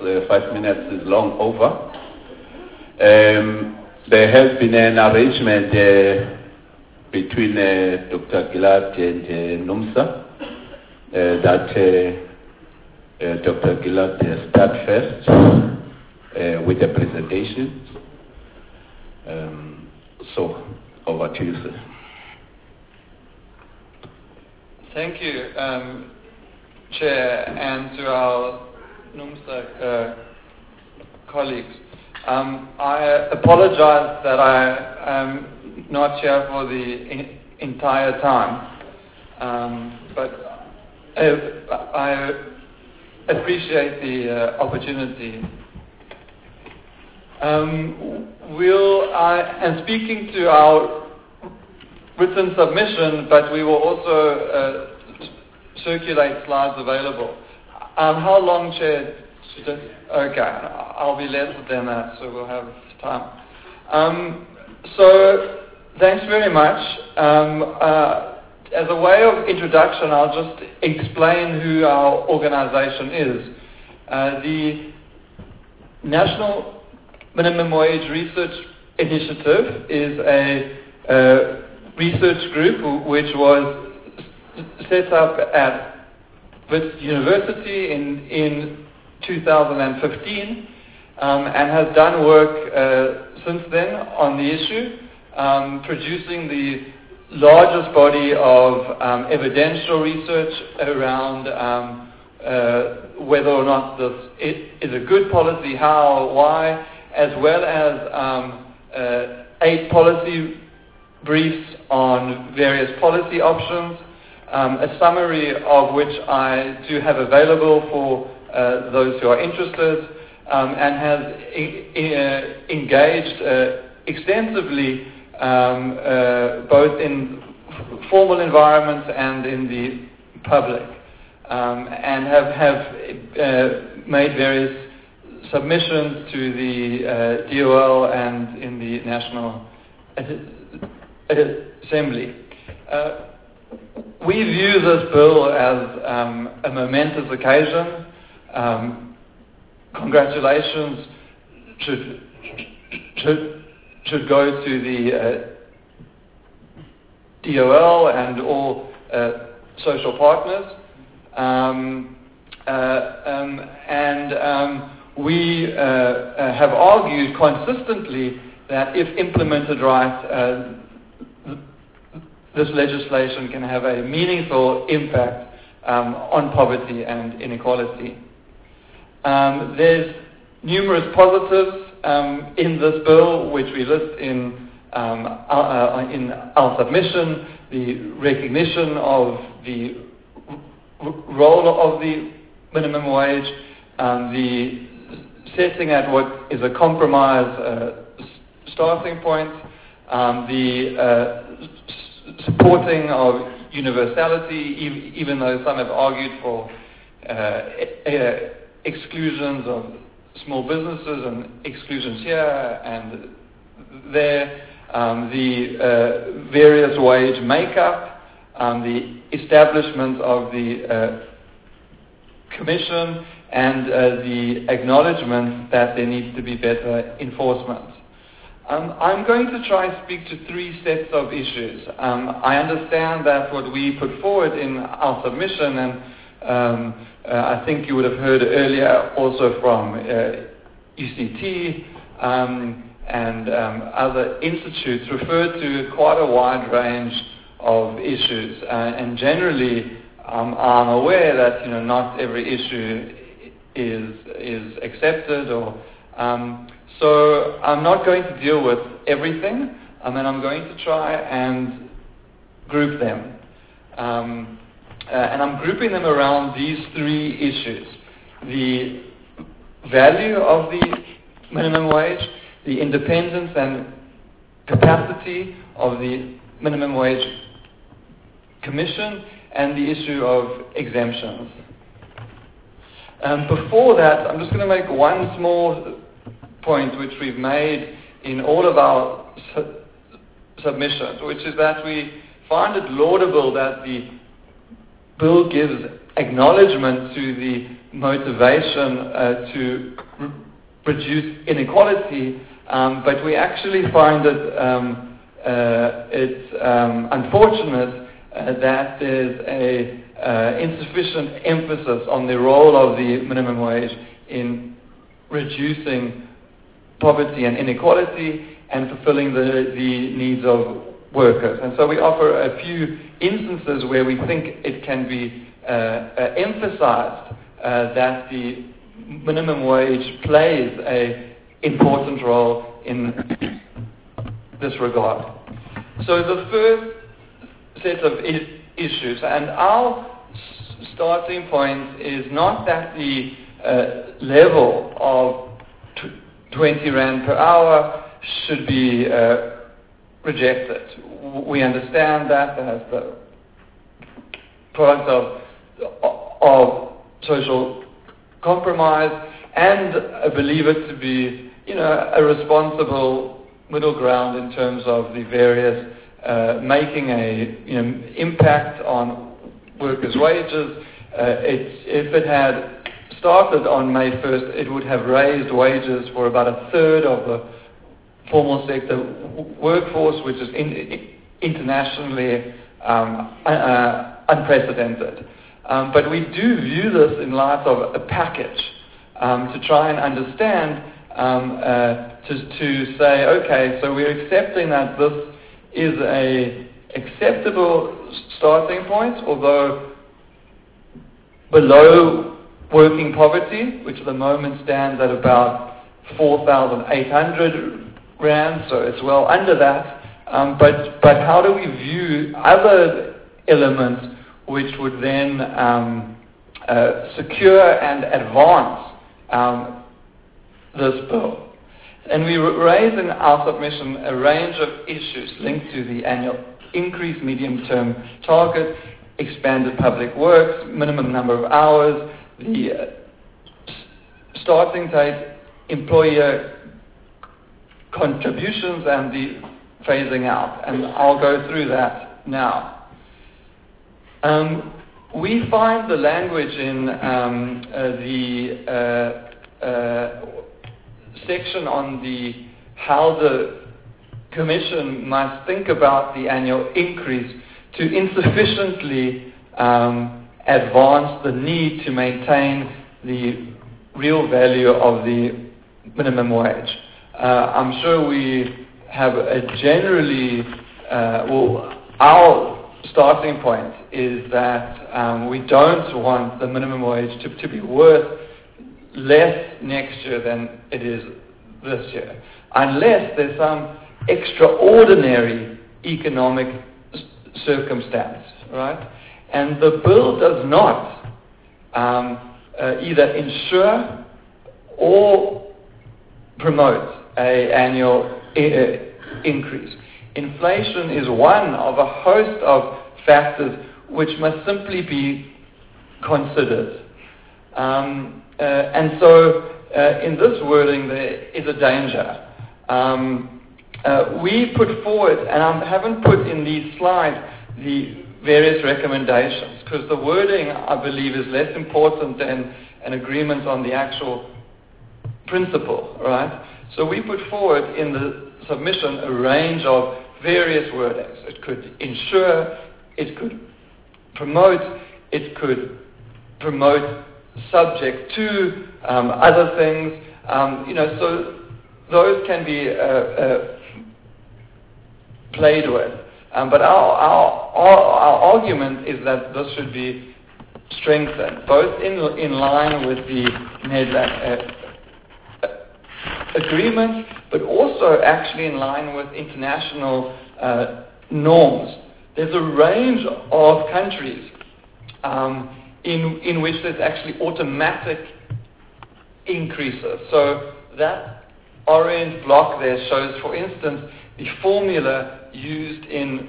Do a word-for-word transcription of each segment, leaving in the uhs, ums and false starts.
uh, five minutes is long over. Um, there has been an arrangement uh, between uh, Doctor Gillard and uh, NUMSA uh, that uh, uh, Doctor Gillard uh, start first uh, with the presentation. Um, so, over to you, sir. Thank you, um, Chair, and to our NUMSA uh, colleagues. Um, I apologize that I am not here for the in- entire time, um, but I, I appreciate the uh, opportunity. Um, we'll, I am speaking to our written submission, but we will also uh, circulate slides available. Um, how long, Chair? Okay, I'll be less than that, so we'll have time. Um, so, thanks very much. Um, uh, as a way of introduction, I'll just explain who our organization is. Uh, the National Minimum Wage Research Initiative is a uh, research group which was set up at Wits University in, in two thousand fifteen um, and has done work uh, since then on the issue, um, producing the largest body of um, evidential research around um, uh, whether or not this is a good policy, how, why, as well as um, uh, eight policy briefs on various policy options, um, a summary of which I do have available for uh, those who are interested, um, and has e- e- uh, engaged uh, extensively um, uh, both in f- formal environments and in the public, um, and have, have uh, made various submissions to the uh, D O L and in the National Assembly. Uh, we view this bill as um, a momentous occasion. Um, congratulations should, should, should go to the uh, D O L and all uh, social partners. Um, uh, um, and um, we uh, uh, have argued consistently that if implemented right, uh, this legislation can have a meaningful impact um, on poverty and inequality. Um, there's numerous positives um, in this bill, which we list in, um, our, uh, in our submission: the recognition of the r- role of the minimum wage, um, the setting at what is a compromise uh, starting point, um, the uh, supporting of universality, even though some have argued for uh, e- exclusions of small businesses and exclusions here and there, um, the uh, various wage makeup, um, the establishment of the uh, commission, and uh, the acknowledgement that there needs to be better enforcement. Um, I'm going to try and speak to three sets of issues. Um, I understand that what we put forward in our submission, and um, uh, I think you would have heard earlier also from uh, U C T um, and um, other institutes, refer to quite a wide range of issues. Uh, and generally, um, I'm aware that you know not every issue is is accepted or um, So I'm not going to deal with everything, um, and I'm going to try and group them. Um, uh, and I'm grouping them around these three issues: the value of the minimum wage, the independence and capacity of the minimum wage commission, and the issue of exemptions. Um, before that, I'm just going to make one small point which we've made in all of our su- submissions, which is that we find it laudable that the bill gives acknowledgement to the motivation uh, to r- reduce inequality, um, but we actually find it um, uh, it's um, unfortunate uh, that there's a uh, insufficient emphasis on the role of the minimum wage in reducing poverty and inequality and fulfilling the, the needs of workers. And so we offer a few instances where we think it can be uh, uh, emphasized uh, that the minimum wage plays an important role in this regard. So the first set of I- issues, and our s- starting point is not that the uh, level of t- twenty rand per hour should be uh, rejected. We understand that as the product of, of social compromise, and I believe it to be, you know, a responsible middle ground in terms of the various uh, making a you know impact on workers' wages. Uh, it, if it had started on May first, it would have raised wages for about a third of the formal sector w- workforce, which is in, in, internationally um, uh, unprecedented. Um, but we do view this in light of a package um, to try and understand, um, uh, to, to say, okay, so we're accepting that this is a acceptable starting point, although below working poverty, which at the moment stands at about four thousand eight hundred rand, so it's well under that. Um, but but how do we view other elements which would then um, uh, secure and advance um, this bill? And we raise in our submission a range of issues linked to the annual increase, medium-term target, expanded public works, minimum number of hours, the uh, starting date, employer contributions, and the phasing out. And I'll go through that now. Um, we find the language in um, uh, the uh, uh, section on the how the Commission must think about the annual increase to insufficiently um, advance the need to maintain the real value of the minimum wage. Uh, I'm sure we have a generally, uh, well, our starting point is that um, we don't want the minimum wage to, to be worth less next year than it is this year, unless there's some extraordinary economic s- circumstance, right? And the bill does not um, uh, either ensure or promote an annual I- increase. Inflation is one of a host of factors which must simply be considered. Um, uh, and so uh, in this wording there is a danger. Um, uh, we put forward, and I haven't put in these slides the various recommendations, because the wording, I believe, is less important than an agreement on the actual principle, right? So we put forward in the submission a range of various wordings. It could ensure, it could promote, it could promote subject to um, other things. Um, you know, so those can be uh, uh, played with. Um, but our, our, our, our argument is that this should be strengthened, both in, in line with the Nederland uh, agreement, but also actually in line with international uh, norms. There's a range of countries um, in, in which there's actually automatic increases. So that orange block there shows, for instance, the formula used in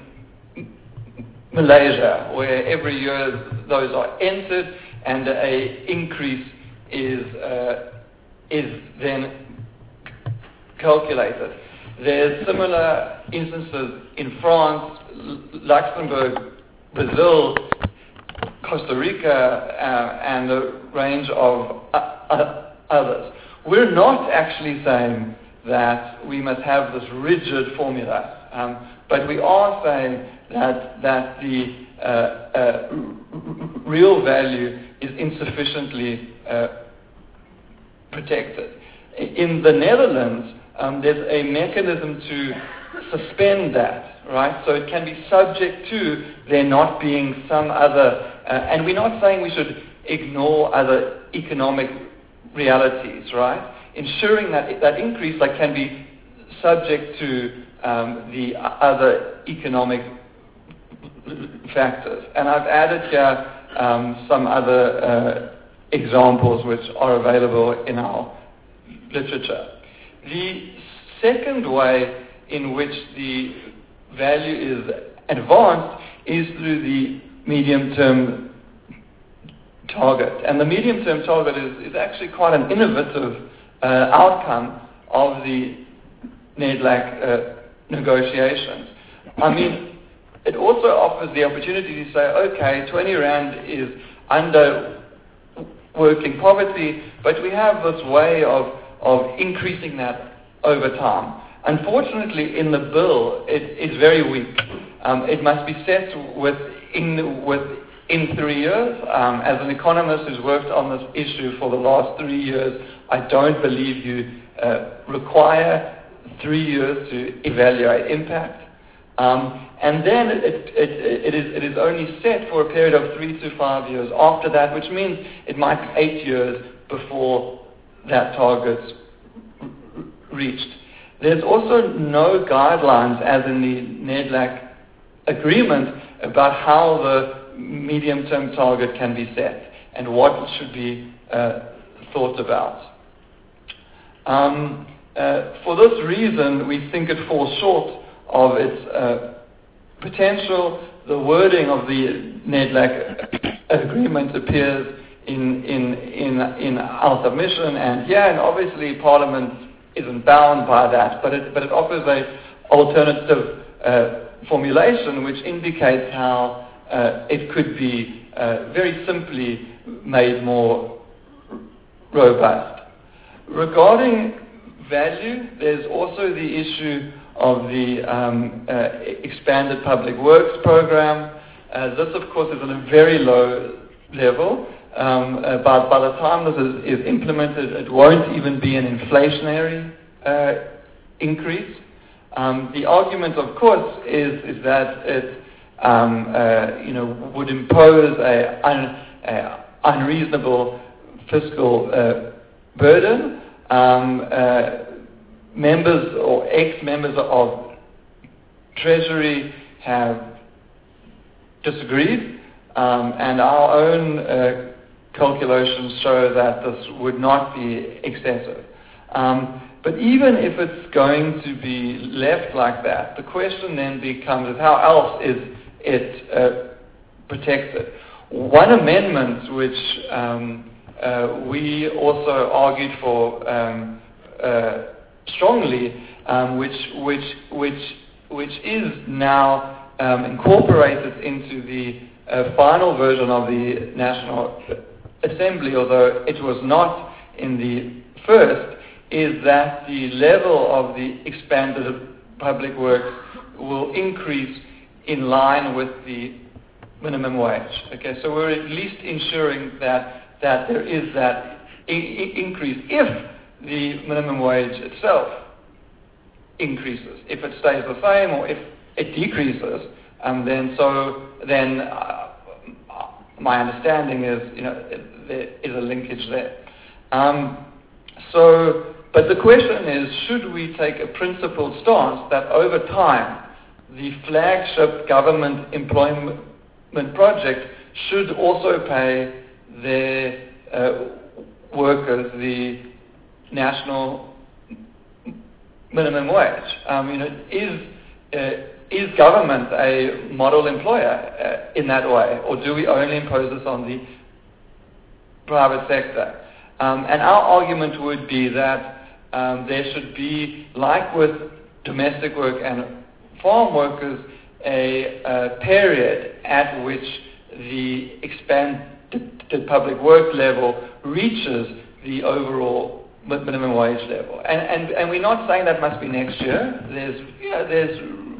Malaysia, where every year those are entered and a increase is uh, is then calculated. There's similar instances in France, Luxembourg, Brazil, Costa Rica, uh, and a range of uh, others. We're not actually saying that we must have this rigid formula, um, but we are saying that that the uh, uh, r- real value is insufficiently uh, protected. In the Netherlands, um, there's a mechanism to suspend that, right? So it can be subject to there not being some other, uh, and we're not saying we should ignore other economic realities, right? Ensuring that that increase like can be subject to um, the other economic factors. And I've added here um, some other uh, examples which are available in our literature. The second way in which the value is advanced is through the medium-term target. And the medium-term target is, is actually quite an innovative uh, outcome of the NEDLAC uh, negotiations. I mean, it also offers the opportunity to say, okay, twenty rand is under working poverty, but we have this way of, of increasing that over time. Unfortunately, in the bill, it is very weak. Um, it must be set within, within three years. Um, as an economist who's worked on this issue for the last three years, I don't believe you uh, require three years to evaluate impact. Um, and then it, it, it, is, it is only set for a period of three to five years after that, which means it might be eight years before that target's reached. There's also no guidelines, as in the NEDLAC agreement, about how the medium-term target can be set and what should be uh, thought about. Um, uh, for this reason, we think it falls short of its uh, potential. The wording of the NEDLAC agreement appears in, in, in, in our submission and here, and obviously Parliament isn't bound by that, but it, but it offers a alternative uh, formulation which indicates how uh, it could be uh, very simply made more robust. Regarding value, there's also the issue of the um, uh, expanded public works program. Uh, this, of course, is at a very low level. Um, uh, but by the time this is, is implemented, it won't even be an inflationary uh, increase. Um, the argument, of course, is, is that it um, uh, you know, would impose a, un, a unreasonable fiscal uh, burden. Um, uh, members or ex-members of Treasury have disagreed, um, and our own uh, calculations show that this would not be excessive. Um, but even if it's going to be left like that, the question then becomes is how else is it uh, protected? One amendment which um, uh, we also argued for um, uh, strongly, um, which which which which is now um, incorporated into the uh, final version of the National Assembly, although it was not in the first, is that the level of the expanded public works will increase in line with the minimum wage. Okay, so we're at least ensuring that that there is that I- I- increase if the minimum wage itself increases. If it stays the same or if it decreases, um, then so then uh, my understanding is, you know, there is a linkage there. Um, so, but the question is, should we take a principled stance that over time the flagship government employment project should also pay their uh, workers the national minimum wage? Um, you know, is uh, is government a model employer uh, in that way, or do we only impose this on the private sector? Um, and our argument would be that um, there should be, like with domestic work and farm workers, a, a period at which the expanded public work level reaches the overall minimum wage level. And, and, and we're not saying that must be next year. There's, you know, there's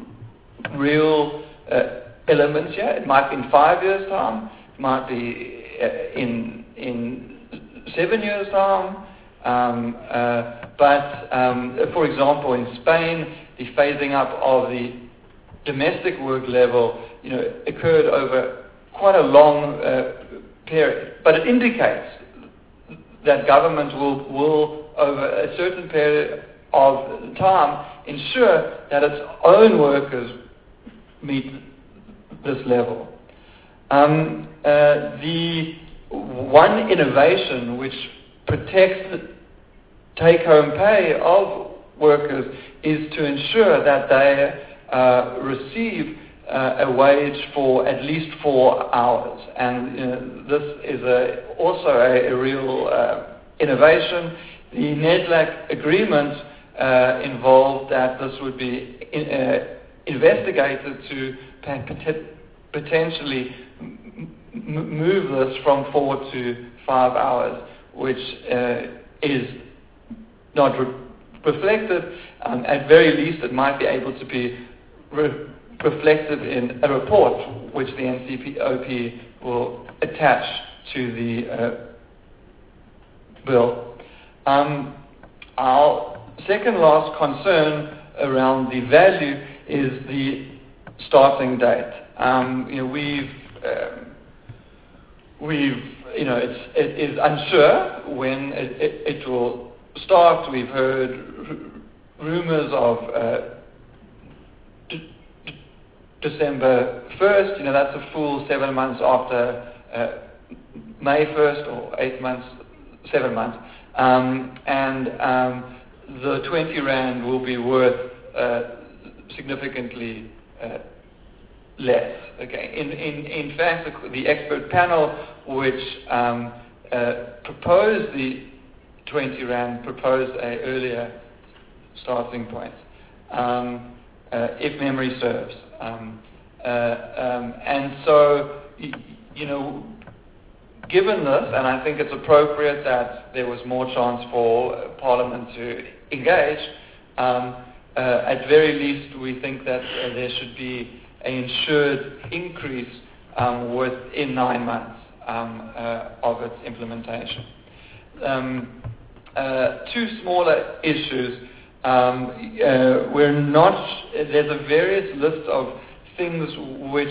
real uh, elements here. It might be in five years' time. It might be uh, in, in seven years' time. Um, uh, but, um, for example, in Spain, the phasing up of the domestic work level, you know, occurred over quite a long uh, period. But it indicates that government will, will, over a certain period of time, ensure that its own workers meet this level. Um, uh, the one innovation which protects the take-home pay of workers is to ensure that they uh, receive uh, a wage for at least four hours. And you know, this is a, also a, a real uh, innovation. The NEDLAC agreement uh, involved that this would be in, uh, investigated to potentially m- move this from four to five hours, which uh, is not re- reflected. Um, at very least, it might be able to be re- reflected in a report which the N C P O P will attach to the uh, bill. Um, our second last concern around the value is the starting date. Um, you know, we've um, we've you know it's it is unsure when it, it, it will start. We've heard r- rumors of uh, d- d- December first. You know, that's a full seven months after uh, May first, or eight months, seven months. Um, and um, the twenty rand will be worth uh, significantly uh, less. Okay. In, in, in fact, the, the expert panel which um, uh, proposed the twenty rand proposed a earlier starting point, um, uh, if memory serves. Um, uh, um, and so, y- you know, given this, and I think it's appropriate that there was more chance for Parliament to engage, um, uh, at very least we think that uh, there should be an ensured increase um, within nine months um, uh, of its implementation. Um, uh, two smaller issues. Um, uh, we're not, there's a various list of things which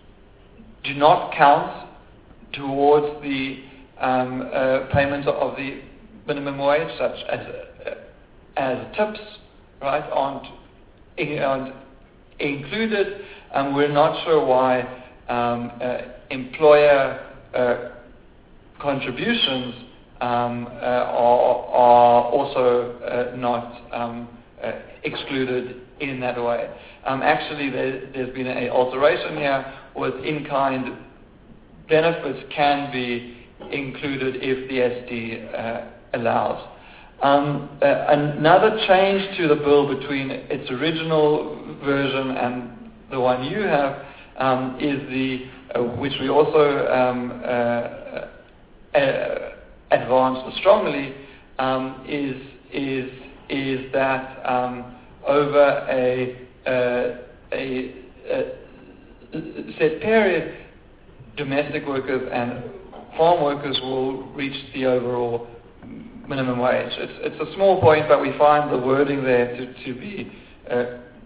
do not count towards the um, uh, payment of the minimum wage, such as uh, as tips, right, aren't, aren't included. Um, we're not sure why um, uh, employer uh, contributions um, uh, are, are also uh, not um, uh, excluded in that way. Um, actually, there, there's been an alteration here with in-kind benefits can be included if the S D uh, allows. Um, uh, another change to the bill between its original version and the one you have um, is the, uh, which we also um, uh, uh, advanced strongly, um, is is is that um, over a, uh, a, a set period, domestic workers and farm workers will reach the overall minimum wage. It's, it's a small point, but we find the wording there to, to be uh,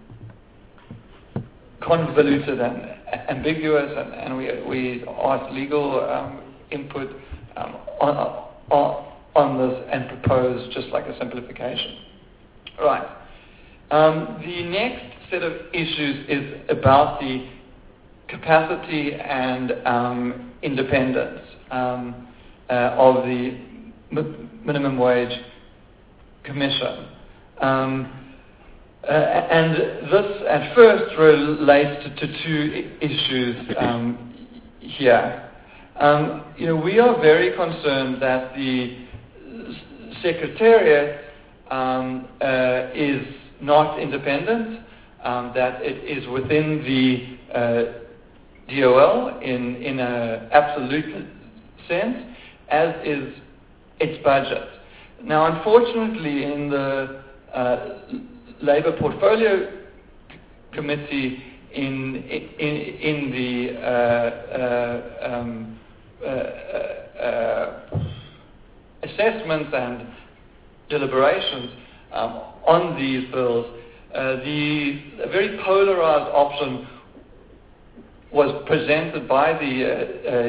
convoluted and ambiguous, and, and we, we asked legal um, input um, on, on, on this and proposed just like a simplification. Right. Um, the next set of issues is about the capacity and um, independence um, uh, of the m- minimum wage commission. Um, uh, and this at first relates to, to two I- issues um, here. Um, you know, we are very concerned that the Secretariat um, uh, is not independent, um, that it is within the uh, D O L in, in an absolute sense, as is its budget. Now, unfortunately, in the uh, Labour Portfolio Committee, in in, in the uh, uh, um, uh, uh, assessments and deliberations um, on these bills, uh, the very polarized option was presented by the uh, uh,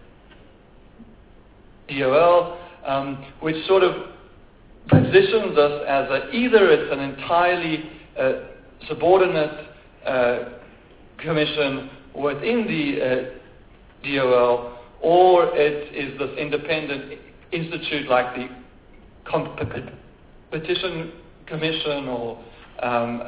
D O L, um, which sort of positions us as a, either it's an entirely uh, subordinate uh, commission within the uh, D O L, or it is this independent institute like the Competition Commission or um, uh,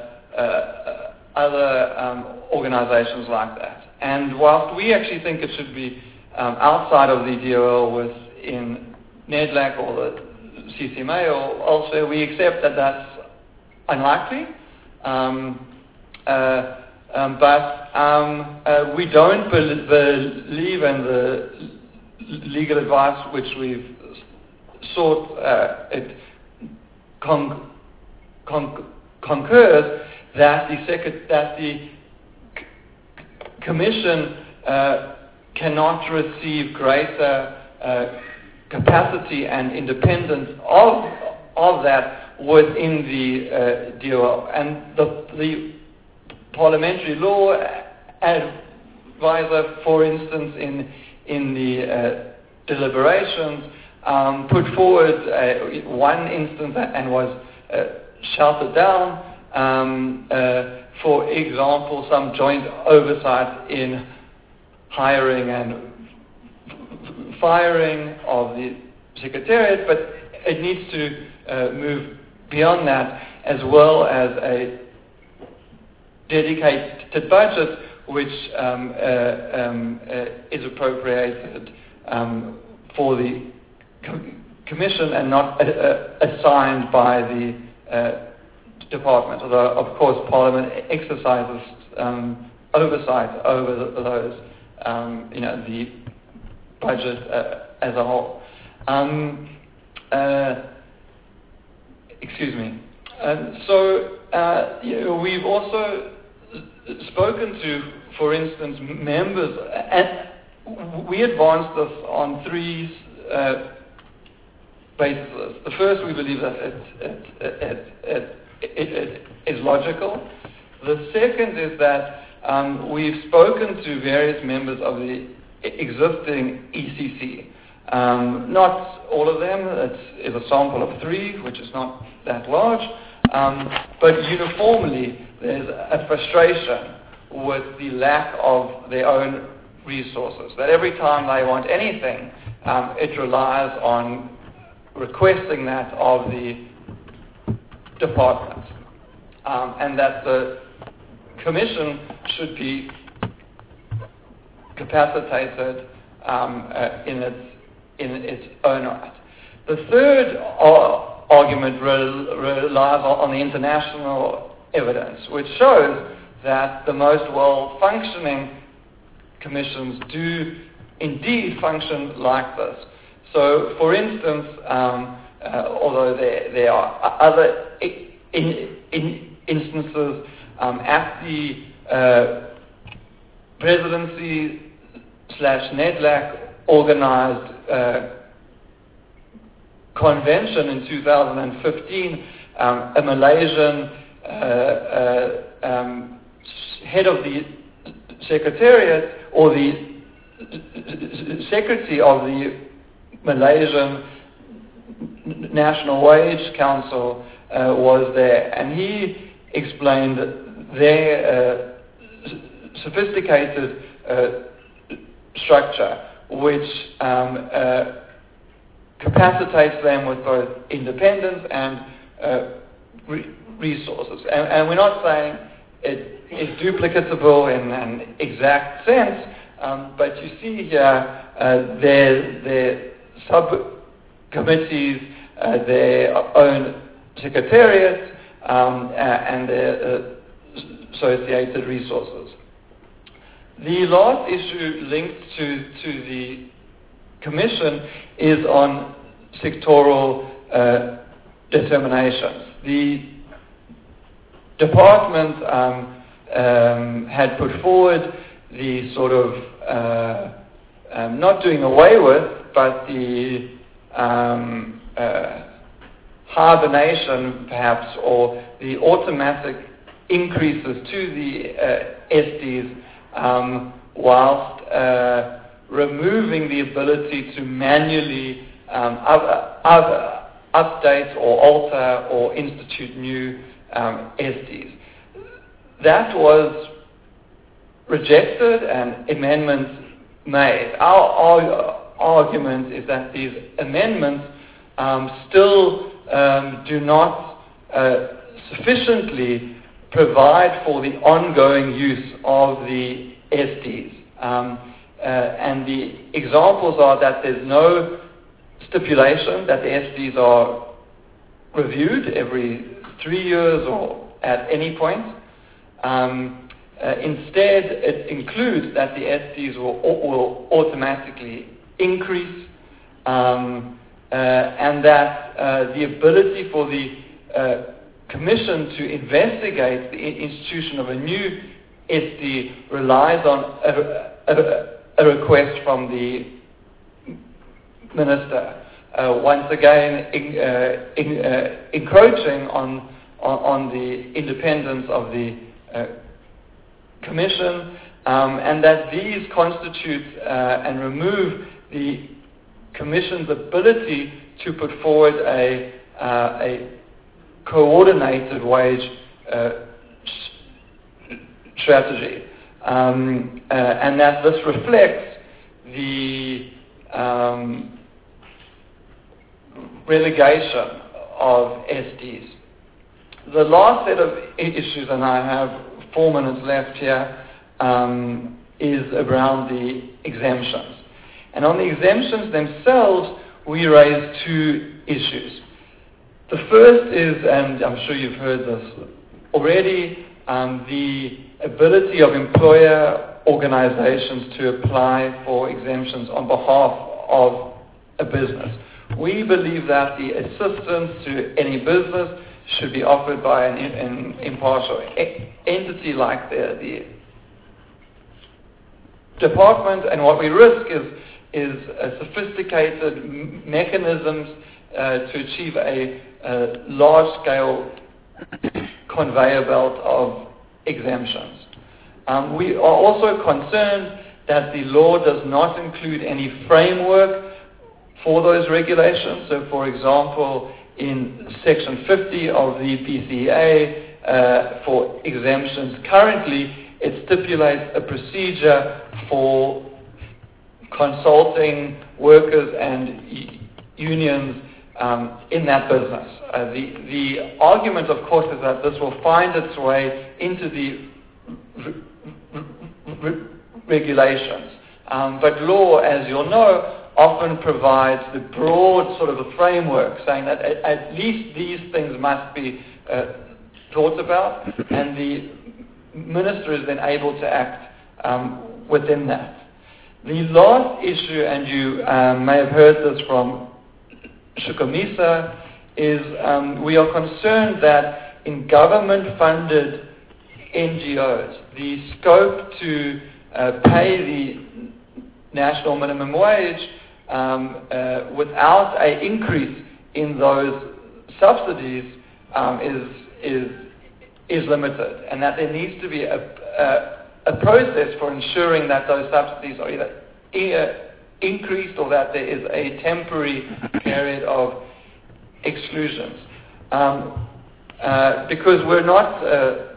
uh, other um, organizations like that. And whilst we actually think it should be um, outside of the D O L within NEDLAC or the C C M A or elsewhere, we accept that that's unlikely. Um, uh, um, but um, uh, we don't be- believe in the legal advice which we've sought. Uh, it con- con- concurs that the, sec- that the c- Commission uh, cannot receive greater uh, capacity and independence of of that within the uh, D O L. And the, the parliamentary law advisor, for instance, in in the uh, deliberations, um, put forward uh, one instance and was uh, shouted down. Um, uh, for example, some joint oversight in hiring and firing of the Secretariat, but it needs to uh, move beyond that, as well as a dedicated budget which um, uh, um, uh, is appropriated um, for the co- Commission and not uh, uh, assigned by the uh, Department, although of course Parliament exercises um, oversight over the, those, um, you know, the budget uh, as a whole. Um, uh, excuse me. Um, so uh, you know, we've also spoken to, for instance, members, and we advanced this on three uh, basis. The first, we believe that it, it, it, it, it, it is logical. The second is that um, we've spoken to various members of the existing E C C. Um, not all of them. It is a sample of three, which is not that large. Um, but uniformly, there's a frustration with the lack of their own resources. That every time they want anything, um, it relies on requesting that of the department, um, and that the Commission should be capacitated um, uh, in its in its own right. The third ar- argument re- relies on the international evidence, which shows that the most well-functioning commissions do indeed function like this. So, for instance, um, uh, although there, there are other I- in, in instances um, at the uh, presidency slash NEDLAC organized uh, convention in two thousand fifteen, um, a Malaysian uh, uh, um, head of the Secretariat, or the secretary of the Malaysian National Wage Council uh, was there, and he explained their uh, sophisticated uh, structure, which um, uh, capacitates them with both independence and uh, re- resources. And, and we're not saying it is duplicatable in an exact sense, um, but you see here uh, their, their subcommittees, uh, their own secretariats, um, uh, and their uh, associated resources. the last issue linked to, to the Commission is on sectoral uh, determinations. The department um, um, had put forward the sort of, uh, um, not doing away with, but the um, uh, hibernation perhaps, or the automatic increases to the uh, S Ds um, whilst uh, removing the ability to manually um, other, other update or alter or institute new um, S Ds. That was rejected and amendments made. Our, our argument is that these amendments um, still um, do not uh, sufficiently provide for the ongoing use of the S Ds. Um, uh, and the examples are that there's no stipulation that the S Ds are reviewed every three years or at any point. Um, uh, instead, it includes that the S Ds will, will automatically increase, um, uh, and that uh, the ability for the uh, Commission to investigate the institution of a new S D relies on a, a, a request from the Minister, uh, once again in, uh, in, uh, encroaching on, on, on the independence of the uh, Commission, um, and that these constitute uh, and remove the Commission's ability to put forward a, uh, a coordinated wage uh, strategy, um, uh, and that this reflects the um, relegation of S Ds. The last set of issues, and I have four minutes left here, um, is around the exemptions. And on the exemptions themselves, we raise two issues. The first is, and I'm sure you've heard this already, um, the ability of employer organizations to apply for exemptions on behalf of a business. We believe that the assistance to any business should be offered by an, an impartial e- entity like the, the department, and what we risk is, is uh, sophisticated m- mechanisms uh, to achieve a, a large-scale conveyor belt of exemptions. Um, we are also concerned that the law does not include any framework for those regulations. So, for example, in Section fifty of the P C A uh, for exemptions, currently it stipulates a procedure for consulting workers and y- unions um, in that business. Uh, the, the argument, of course, is that this will find its way into the re- re- regulations. Um, but law, as you'll know, often provides the broad sort of a framework, saying that at, at least these things must be uh, thought about, and the minister is then able to act um, within that. The last issue, and you um, may have heard this from Shukumisa, is um, we are concerned that in government-funded N G Os, the scope to uh, pay the national minimum wage um, uh, without an increase in those subsidies um, is is is limited, and that there needs to be a, a, a process for ensuring that those subsidies are either e- increased or that there is a temporary period of exclusions. Um, uh, because we're not uh,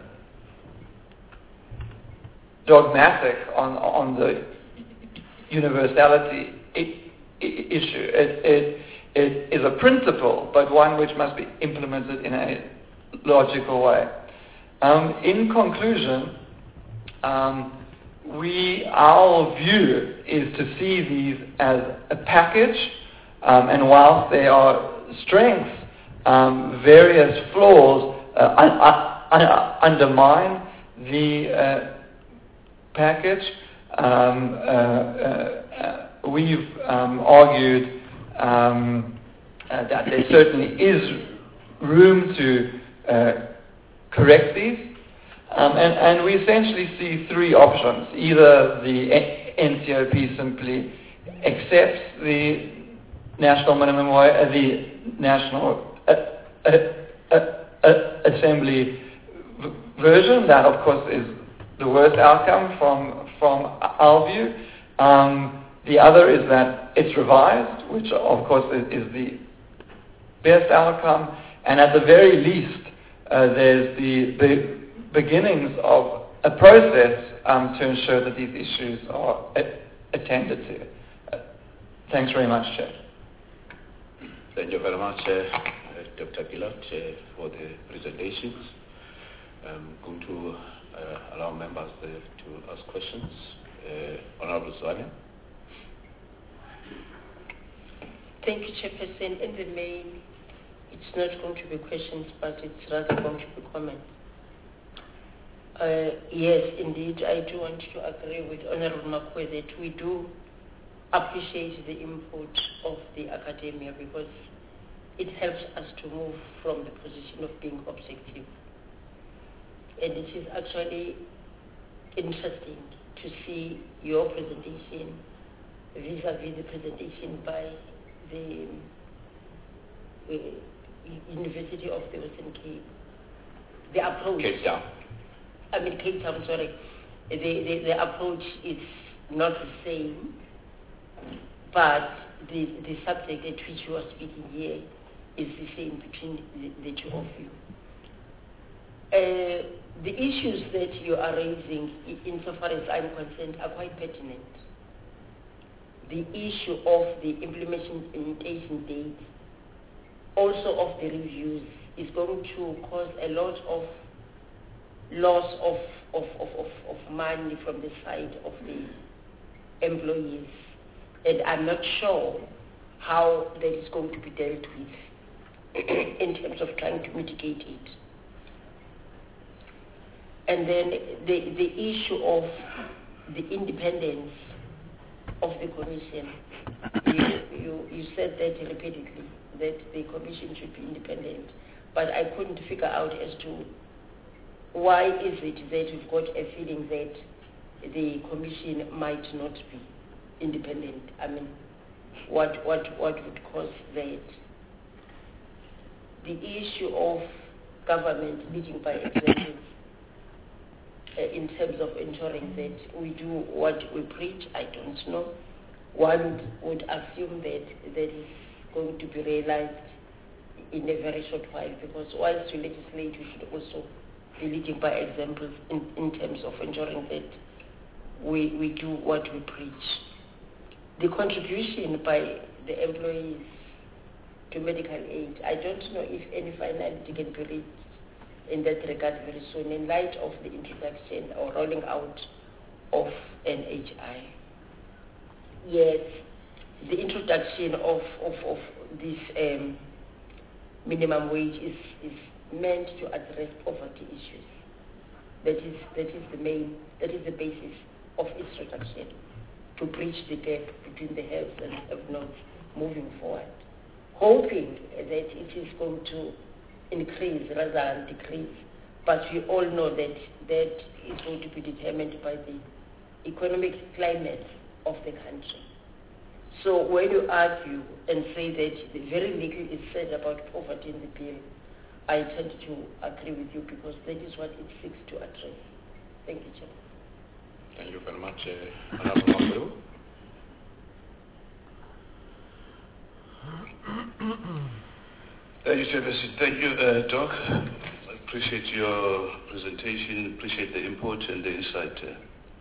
dogmatic on on the universality I- I- issue. It, it, it is a principle, but one which must be implemented in a logical way. Um, in conclusion, um, we our view is to see these as a package, um, and whilst there are strengths, um, various flaws uh, un- un- un- undermine the uh, package. um, uh, uh, we've um, argued um, uh, that there certainly is room to uh, correct these. Um, and, and we essentially see three options. Either the N C O P simply accepts the national minimum wage, uh, the National uh, uh, uh, uh, Assembly v- version. That, of course, is the worst outcome from from our view. Um, the other is that it's revised, which, of course, is, is the best outcome. And at the very least, uh, there's the, the beginnings of a process um, to ensure that these issues are a- attended to. Uh, thanks very much, Chair. Thank you very much, uh, Doctor Gillard, uh, for the presentations. I'm going to uh, allow members uh, to ask questions. Uh, Honorable Zwane. Thank you, Chairperson. In the main, it's not going to be questions, but it's rather going to be comments. Uh, yes, indeed, I do want to agree with Honorable Makwe that we do appreciate the input of the academia because it helps us to move from the position of being objective. And it is actually interesting to see your presentation vis-a-vis the presentation by the uh, University of the Western Cape. The approach... Cape Town. I mean, Cape Town, sorry. The, the, the approach is not the same, but the, the subject at which you are speaking here is the same between the, the two of you. Uh, the issues that you are raising, insofar as I'm concerned, are quite pertinent. The issue of the implementation date, also of the reviews, is going to cause a lot of loss of, of, of, of, of money from the side of the employees. And I'm not sure how that is going to be dealt with in terms of trying to mitigate it. And then the, the issue of the independence of the Commission. You, you, you said that repeatedly, that the Commission should be independent. But I couldn't figure out as to why is it that we've got a feeling that the Commission might not be independent. I mean, what, what, what would cause that? The issue of government leading by example uh, in terms of ensuring that we do what we preach, I don't know. One would assume that that is going to be realized in a very short while, because whilst we legislate, we should also be leading by examples in, in terms of ensuring that we, we do what we preach. The contribution by the employees to medical aid, I don't know if any finality can be reached in that regard very soon in light of the introduction or rolling out of N H I. Yes, the introduction of, of, of this um, minimum wage is, is meant to address poverty issues. That is, that is the main, that is the basis of its introduction, to bridge the gap between the haves and have-nots moving forward, hoping that it is going to increase rather than decrease. But we all know that that is going to be determined by the economic climate of the country. So when you argue and say that very little is said about poverty in the bill, I tend to agree with you because that is what it seeks to address. Thank you, Chair. Thank you very much, uh, Honorable Makwe. Thank you, Chairperson. Thank you, uh, Doc. I appreciate your presentation, appreciate the input and the insight. Uh,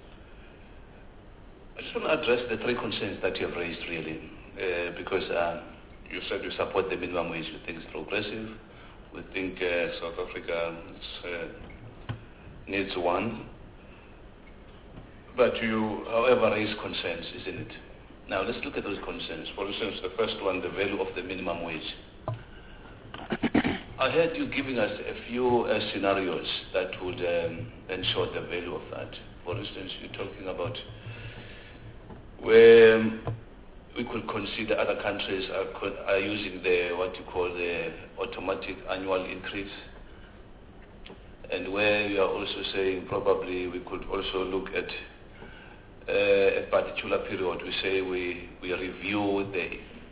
I just want to address the three concerns that you have raised, really, uh, because uh, you said you support the minimum wage. You think it's progressive. We think uh, South Africa uh, needs one. But you, however, raise concerns, isn't it? Now, let's look at those concerns. For instance, the first one, the value of the minimum wage. I heard you giving us a few uh, scenarios that would um, ensure the value of that. For instance, you're talking about where we could consider other countries are, co- are using the what you call the automatic annual increase, and where we are also saying probably we could also look at uh, a particular period. We say we, we review the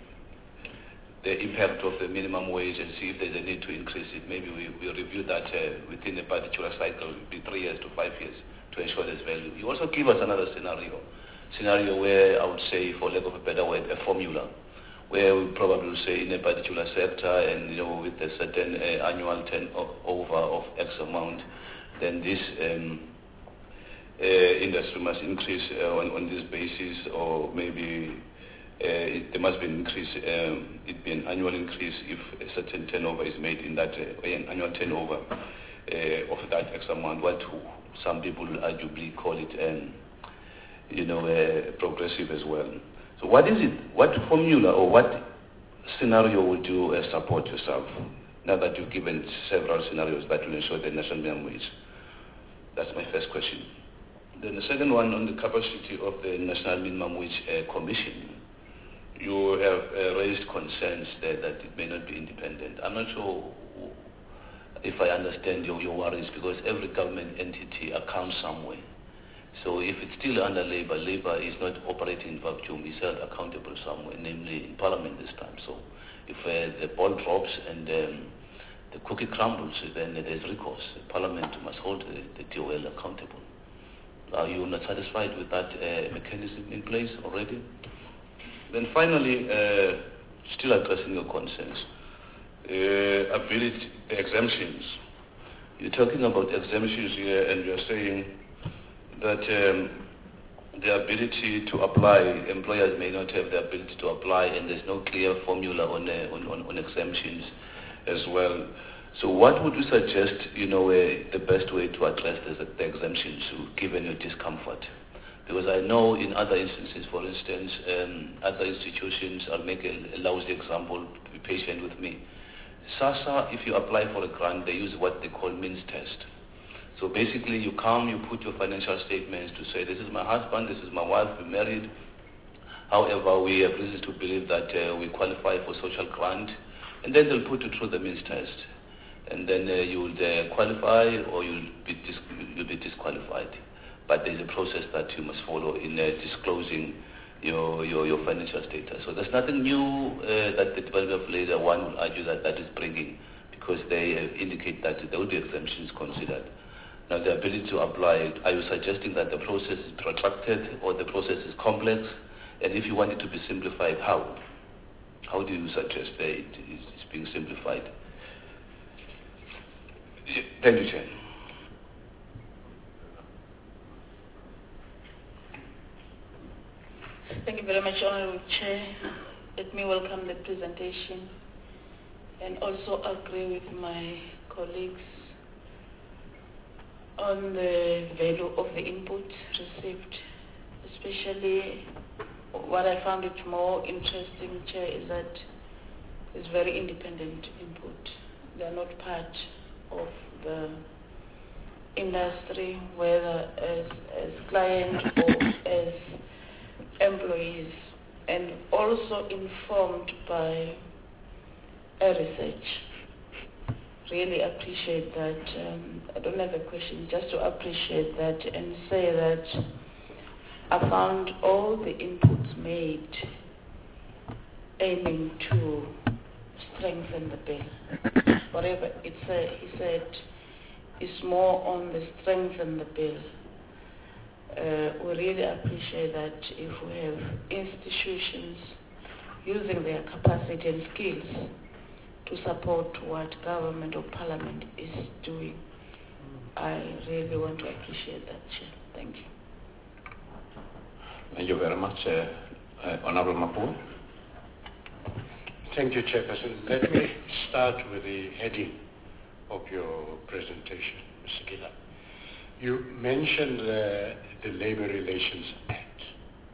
the impact of the minimum wage and see if there's a need to increase it. Maybe we, we review that uh, within a particular cycle, it would be three years to five years to ensure there's value. You also give us another scenario, scenario where I would say, for lack of a better word, a formula, where we probably will say in a particular sector and you know with a certain uh, annual turnover of X amount, then this um, uh, industry must increase uh, on, on this basis, or maybe uh, it, there must be an increase, um, it be an annual increase if a certain turnover is made in that, uh, an annual turnover uh, of that X amount, what some people will arguably call it, um, you know, uh, progressive as well. So what is it, what formula or what scenario would you uh, support yourself, now that you've given several scenarios that will ensure the national minimum wage? That's my first question. Then the second one, on the capacity of the National Minimum Wage uh, Commission. You have uh, raised concerns there that it may not be independent. I'm not sure if I understand your, your worries, because every government entity accounts somewhere. So if it's still under Labour, Labour is not operating in vacuum, it's held accountable somewhere, namely in Parliament this time. So if uh, the ball drops and um, the cookie crumbles, then there's recourse. The Parliament must hold the, the D O L accountable. Are you not satisfied with that uh, mechanism in place already? Then finally, uh, still addressing your concerns, uh, ability, the exemptions. You're talking about exemptions here, and you're saying that um, the ability to apply, employers may not have the ability to apply, and there's no clear formula on, uh, on, on, on exemptions as well. So what would you suggest, you know, uh, the best way to address the, the exemptions, given your discomfort? Because I know in other instances, for instance, um, other institutions, I'll make a, a lousy example, be patient with me. SASSA, if you apply for a grant, they use what they call means test. So basically you come, you put your financial statements to say, this is my husband, this is my wife, we're married. However, we have reasons to believe that uh, we qualify for social grant, and then they'll put you through the means test. And then uh, you'll uh, qualify or you'll be, dis- you'll be disqualified. But there's a process that you must follow in uh, disclosing your, your, your financial status. So there's nothing new uh, that the Department of Labor, one will argue that that is bringing, because they uh, indicate that there will be exemptions considered. Now, the ability to apply, are you suggesting that the process is protracted or the process is complex? And if you want it to be simplified, how? How do you suggest that it is being simplified? Thank you, Chair. Thank you very much, Honorable Chair. Let me welcome the presentation and also agree with my colleagues on the value of the input received. Especially what I found it more interesting, Chair, is that it's very independent input. They are not part of the industry, whether as, as client or as employees, and also informed by a research. Really appreciate that. Um, I don't have a question, just to appreciate that and say that I found all the inputs made aiming to strengthen the bill. Whatever it said, he said, is more on the strengthen the bill. Uh, we really appreciate that if we have institutions using their capacity and skills to support what government or parliament is doing. I really want to appreciate that, Chair. Thank you. Thank you very much, uh, uh, Honorable Mapua. Thank you, Chairperson. Let me start with the heading of your presentation, Mister Gillard. You mentioned uh, the Labour Relations Act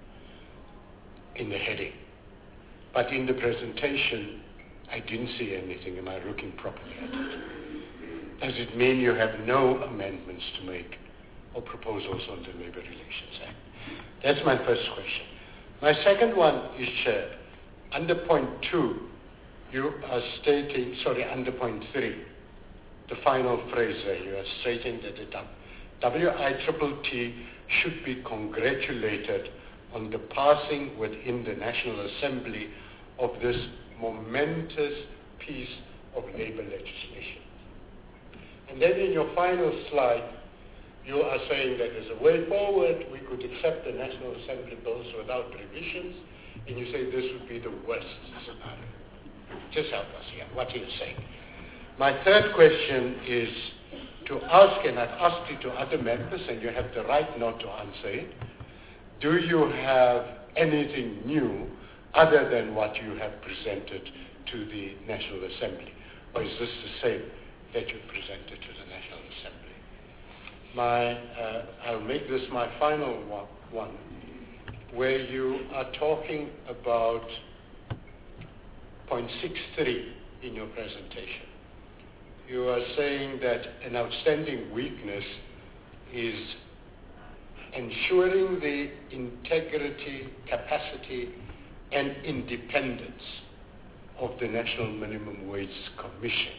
in the heading, but in the presentation, I didn't see anything. Am I looking properly at it? Does it mean you have no amendments to make or proposals on the Labour Relations Act? That's my first question. My second one is, Chair, under point two, you are stating, sorry, under point three, the final phrase there, you are stating that the W I T T T should be congratulated on the passing within the National Assembly of this momentous piece of labour legislation. And then in your final slide, you are saying that as a way forward, we could accept the National Assembly bills without revisions, and you say this would be the worst scenario. Just help us here. What are you saying? My third question is to ask, and I've asked it to other members, and you have the right not to answer it. Do you have anything new other than what you have presented to the National Assembly? Or is this the same that you presented to the National Assembly? My, uh, I'll make this my final one, one, where you are talking about point six three in your presentation. You are saying that an outstanding weakness is ensuring the integrity, capacity, and independence of the National Minimum Wage Commission.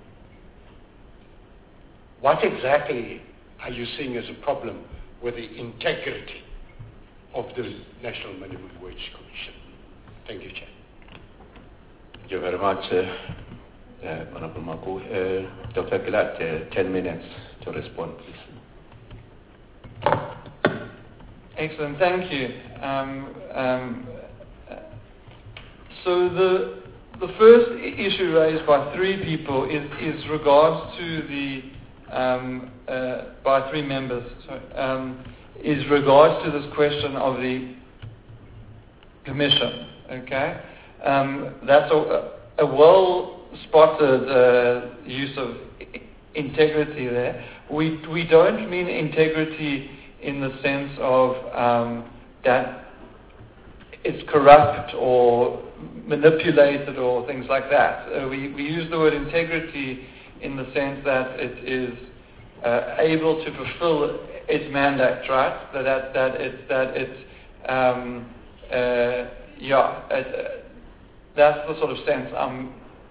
What exactly are you seeing as a problem with the integrity of the National Minimum Wage Commission? Thank you, Chair. Thank you very much, uh, uh, Honorable Magu. Uh, Doctor Gillard, uh, ten minutes to respond, please. Excellent, thank you. Um, um, so the the first issue raised by three people is, is regards to the um, uh, by three members sorry, um, is regards to this question of the commission. Okay, um, that's a, a well spotted uh, use of integrity there. We we don't mean integrity in the sense of um, that it's corrupt or manipulated or things like that. Uh, we, we use the word integrity in the sense that it is uh, able to fulfill its mandate, right? That that, that it that it um, uh, yeah. It, uh, that's the sort of sense I'm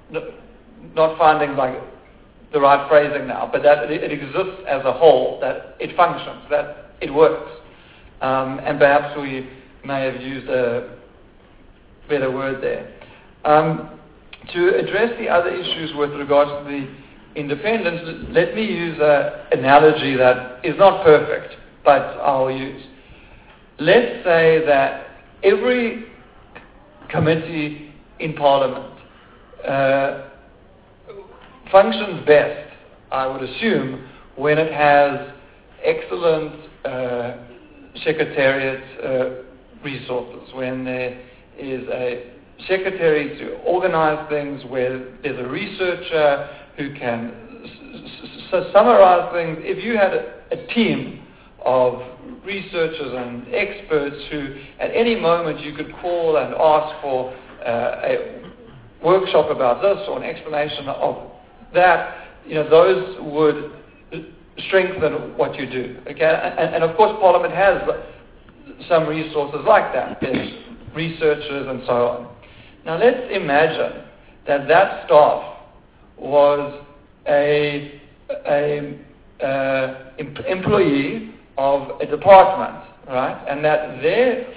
not finding like the right phrasing now, but that it, it exists as a whole, that it functions, that it works. Um, and perhaps we may have used a better word there. Um, to address the other issues with regards to the independence, let me use an analogy that is not perfect, but I'll use. Let's say that every committee in Parliament uh, functions best, I would assume, when it has excellent uh, secretariat uh, resources, when there is a secretary to organize things, where there's a researcher who can s- s- summarize things. If you had a, a team of researchers and experts who at any moment you could call and ask for uh, a workshop about this or an explanation of that, you know, those would strengthen what you do. Okay, and, and of course Parliament has some resources like that. There's researchers and so on. Now let's imagine that that staff was a, a uh, em- employee of a department, right? And that their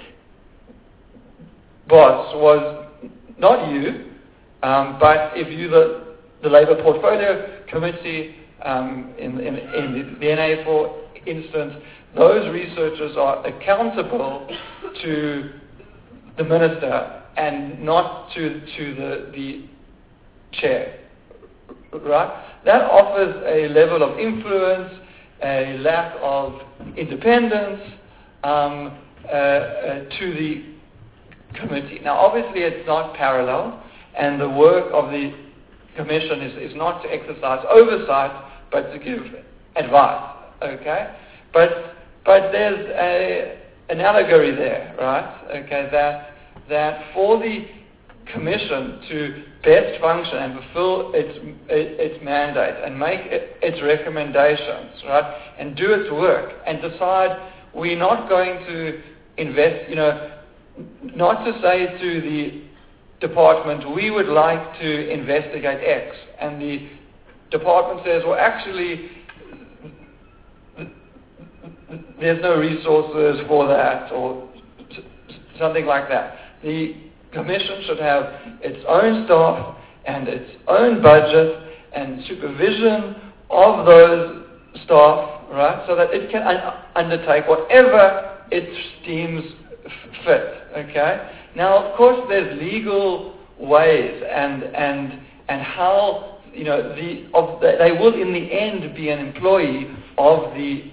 boss was not you, um, but if you the the Labour Portfolio Committee um, in, in, in the N A, for instance, those researchers are accountable to the minister and not to to the the chair, right? That offers a level of influence, a lack of independence um, uh, uh, to the committee. Now, obviously, it's not parallel, and the work of the commission is, is not to exercise oversight, but to give advice. Okay, but but there's a an allegory there, right? Okay, that that for the commission to best function and fulfill its its mandate and make it, its recommendations, right, and do its work and decide we're not going to invest, you know, not to say to the department, we would like to investigate X, and the department says, well, actually, there's no resources for that, or something like that. The commission should have its own staff and its own budget and supervision of those staff, right, so that it can un- undertake whatever it deems f- fit, okay? Now, of course, there's legal ways and and and how, you know, the of the, they will in the end be an employee of the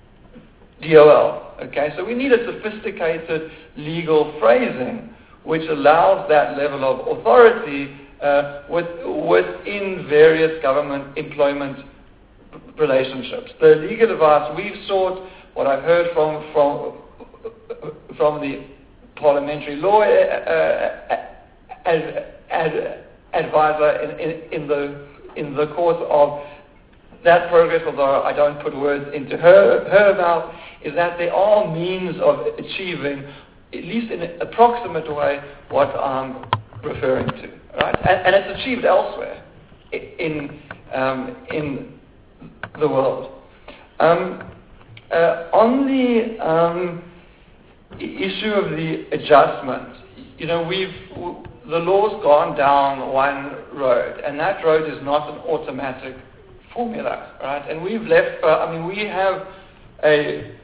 D O L, okay? So we need a sophisticated legal phrasing which allows that level of authority uh, with, within various government employment relationships. The legal advice we've sought, what I've heard from from from the parliamentary law uh, ad, ad, advisor in, in, in the in the course of that progress, although I don't put words into her her mouth, is that there are means of achieving, at least in an approximate way, what I'm referring to, right? And, and it's achieved elsewhere in um, in the world. Um, uh, on the um, issue of the adjustment, you know, we've w- the law's gone down one road, and that road is not an automatic formula, right? And we've left. Uh, I mean, we have a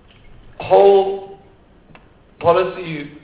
whole policy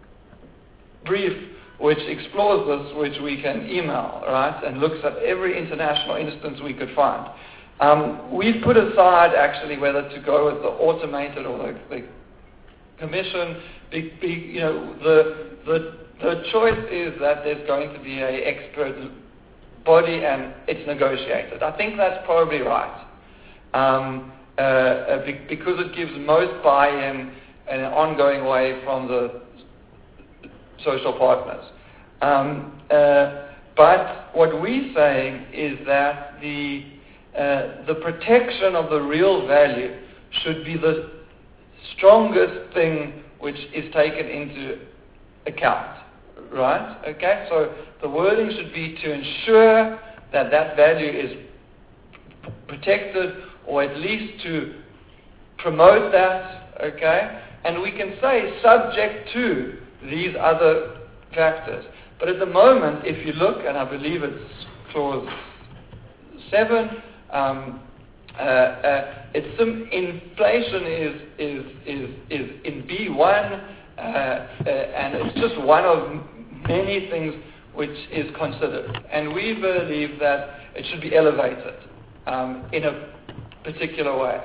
brief which explores this, which we can email, right, and looks at every international instance we could find. Um, we've put aside actually whether to go with the automated or the, the commission. Be, be, you know, the the the choice is that there's going to be an expert body and it's negotiated. I think that's probably right, um, uh, uh, be, because it gives most buy-in in an ongoing way from the social partners. Um, uh, but what we're saying is that the uh, the protection of the real value should be the strongest thing which is taken into account, right? Okay, so the wording should be to ensure that that value is p- protected, or at least to promote that, okay? And we can say subject to these other factors. But at the moment, if you look, and I believe it's clause seven, um, uh, uh, it's some inflation is is is is in B one, uh, uh, and it's just one of many things which is considered. And we believe that it should be elevated um, in a particular way.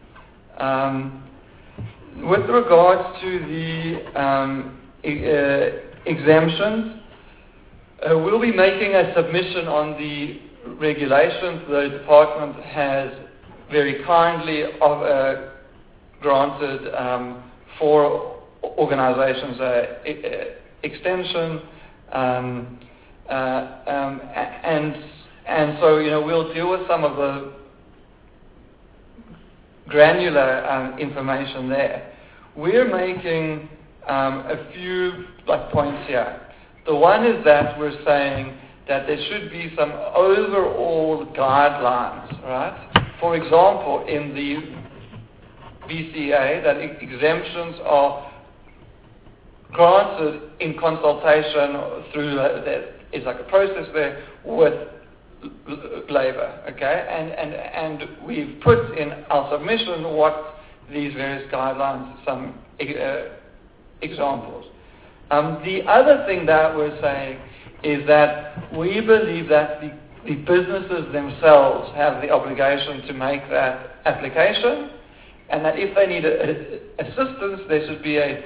Um, with regards to the um, e- uh, exemptions, uh, we'll be making a submission on the regulations. The department has very kindly of, uh, granted um, for organizations uh, e- extension, um, uh, um, and and so you know we'll deal with some of the granular um, information there. We're making um, a few like points here. The one is that we're saying that there should be some overall guidelines, right? For example, in the B C A, that e- exemptions are granted in consultation through, uh, there is like a process there with l- labor, okay? And, and, and we've put in our submission what these various guidelines, some uh, examples. Um, the other thing that we're saying is that we believe that the, the businesses themselves have the obligation to make that application, and that if they need a, a, assistance, there should be a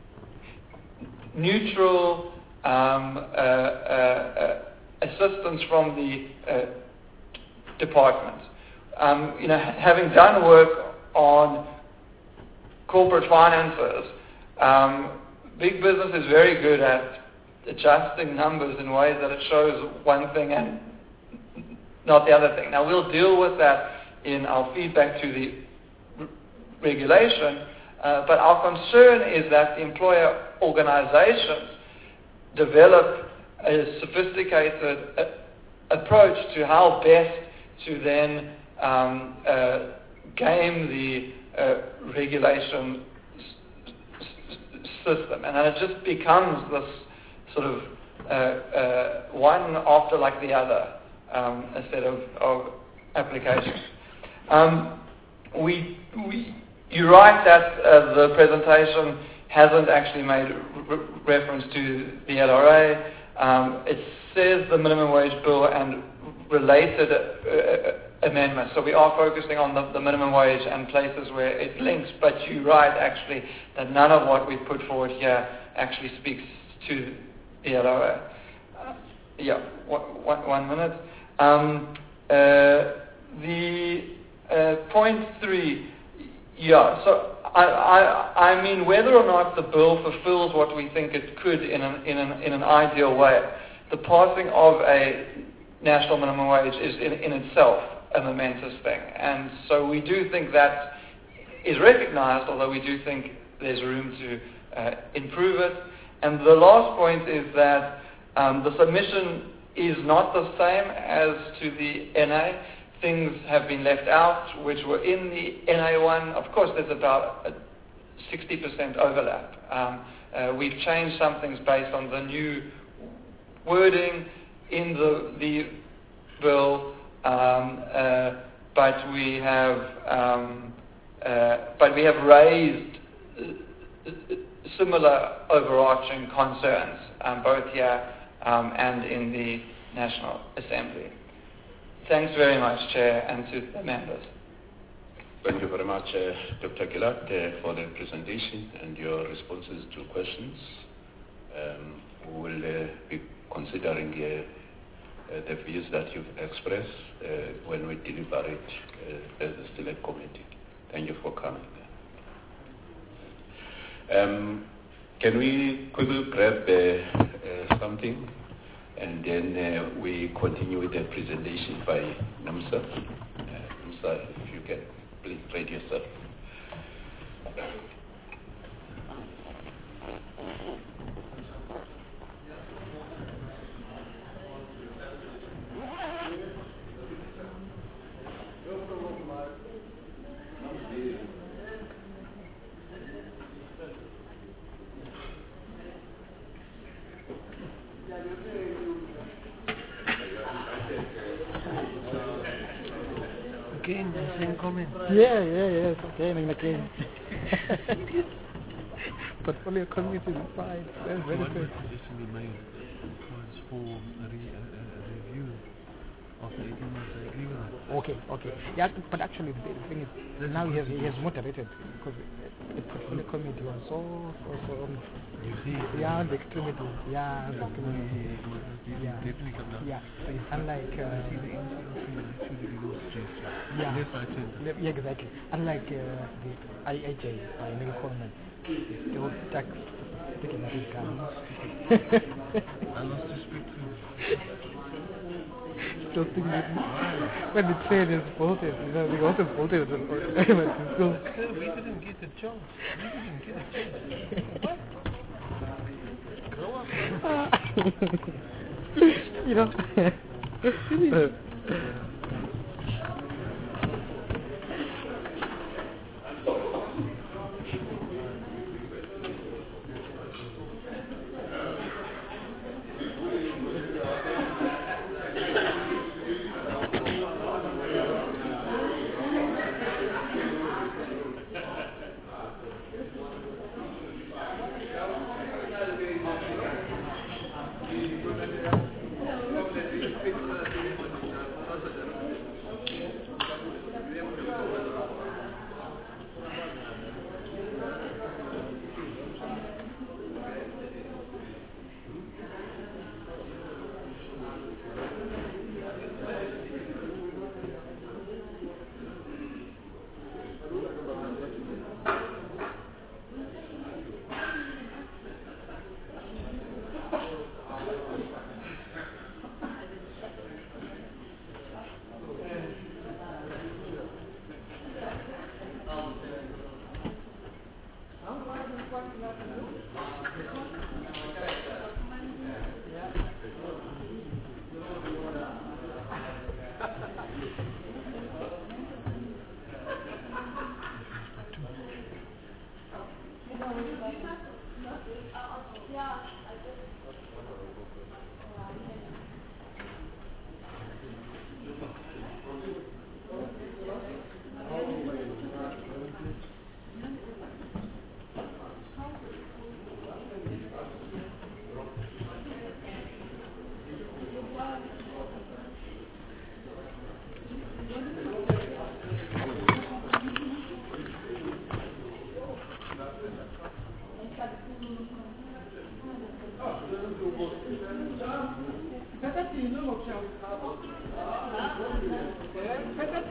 neutral um, uh, uh, uh, assistance from the uh, department. Um, you know, having done work on corporate finances, um, big business is very good at adjusting numbers in ways that it shows one thing and not the other thing. Now, we'll deal with that in our feedback to the r- regulation, Uh, but our concern is that the employer organizations develop a sophisticated uh, approach to how best to then um, uh, game the uh, regulation s- s- system. And then it just becomes this sort of uh, uh, one after like the other, um, a set of, of applications. Um, we, we, you're right that uh, the presentation hasn't actually made re- reference to the L R A. Um, it says the minimum wage bill and related uh, uh, amendments. So we are focusing on the, the minimum wage and places where it links. But you're right, actually, that none of what we've put forward here actually speaks to the L R A. Uh, yeah, one, one, one minute. Um, uh, the uh, point three, yeah, so I, I, I mean, whether or not the bill fulfills what we think it could in an, in an, in an ideal way, the passing of a national minimum wage is in, in itself a momentous thing. And so we do think that is recognized, although we do think there's room to uh, improve it. And the last point is that um, the submission is not the same as to the N A. Things have been left out which were in the N A one. Of course, there's about a sixty percent overlap. Um, uh, we've changed some things based on the new wording in the, the bill, um, uh, but we have um, uh, but we have raised uh, similar overarching concerns, um, both here um, and in the National Assembly. Thanks very much, Chair, and to the members. Thank you very much, uh, Doctor Gillard, uh, for the presentation and your responses to questions. Um, we will uh, be considering uh, uh, the views that you've expressed uh, when we deliberate uh, as the Select Committee. Thank you for coming. Um, can we quickly grab uh, uh, something? And then uh, we continue with the presentation by Nomsa. Uh, Nomsa, if you can please rate yourself. Again, the same comment. Yeah, yeah, yes, again and again. Portfolio committee decides. That's very One good. suggestion we made was for a, re, a, a review after eighteen months. I agree with that. Okay, okay. Yeah, but actually the thing is, That's now he has, because he has moderated because the portfolio committee was so, so, so, um, You see, yeah, the extremity, yeah, the extremity. yeah, Yeah. definitely come down. Yeah, so it's unlike, I see the uh, N C L C actually below suggestion. yeah, Left, right, center. Le- yeah, exactly. Unlike uh, the I A J by Neil Coleman, they would tax sticking a big gun. I lost respect for you. Still thinking that when the train is bolted, you know, the horse is bolted, but it's still. We didn't get the chance. We didn't get a chance. What? Grow up. You know.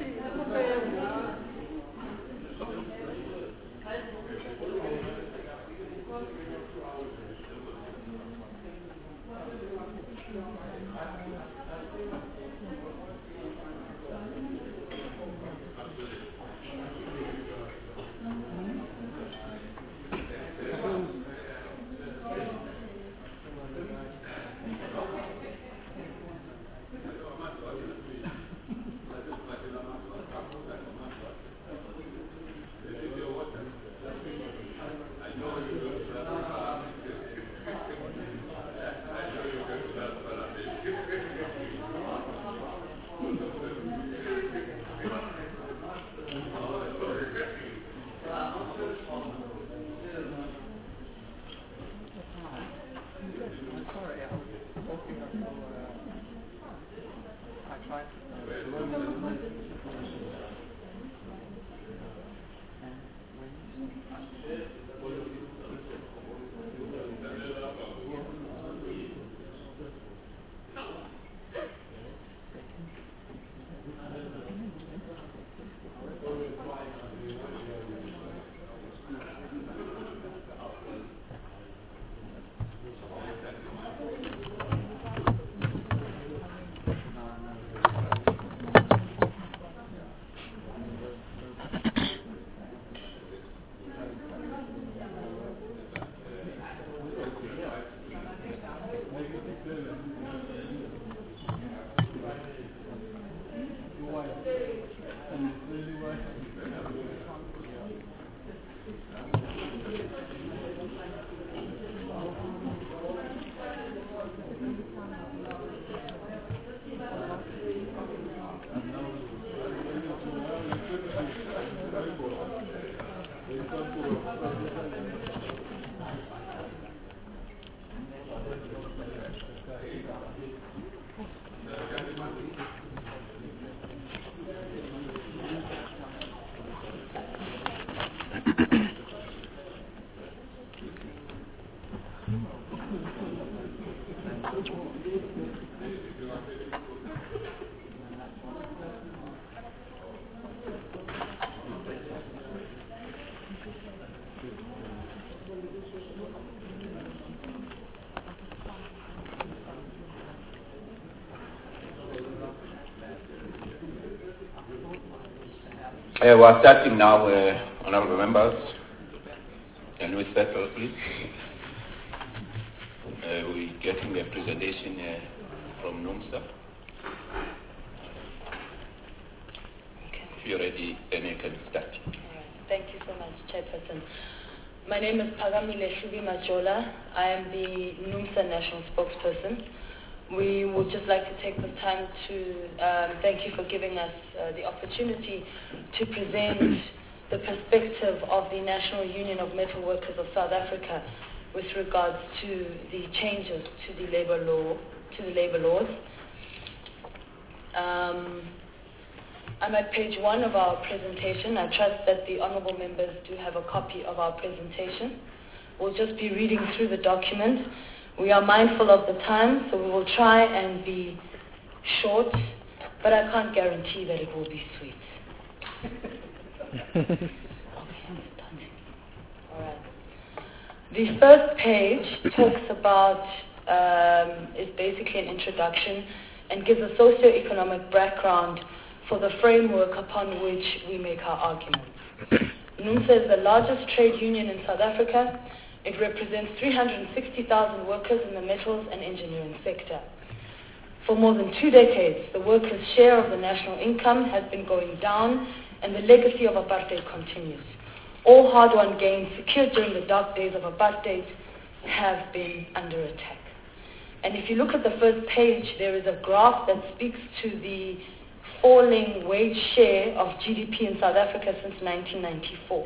Uh, we're starting now, uh, honorable members. Can we settle, please? Uh, we're getting a presentation uh, from NUMSA. If you're ready, then you can start. All right. Thank you so much, Chairperson. My name is Phakamile Hlubi Majola. I am the NUMSA National Spokesperson. We would just like to take this time to um, thank you for giving us uh, the opportunity to present the perspective of the National Union of Metal Workers of South Africa with regards to the changes to the labor law, to the labor laws. Um, I'm at page one of our presentation. I trust that the honourable members do have a copy of our presentation. We'll just be reading through the document. We are mindful of the time, so we will try and be short, but I can't guarantee that it will be sweet. All right. The first page talks about, um, is basically an introduction and gives a socio-economic background for the framework upon which we make our arguments. NUMSA is the largest trade union in South Africa. It represents three hundred sixty thousand workers in the metals and engineering sector. For more than two decades, the workers' share of the national income has been going down, and the legacy of apartheid continues. All hard-won gains secured during the dark days of apartheid have been under attack. And if you look at the first page, there is a graph that speaks to the falling wage share of G D P in South Africa since nineteen ninety-four.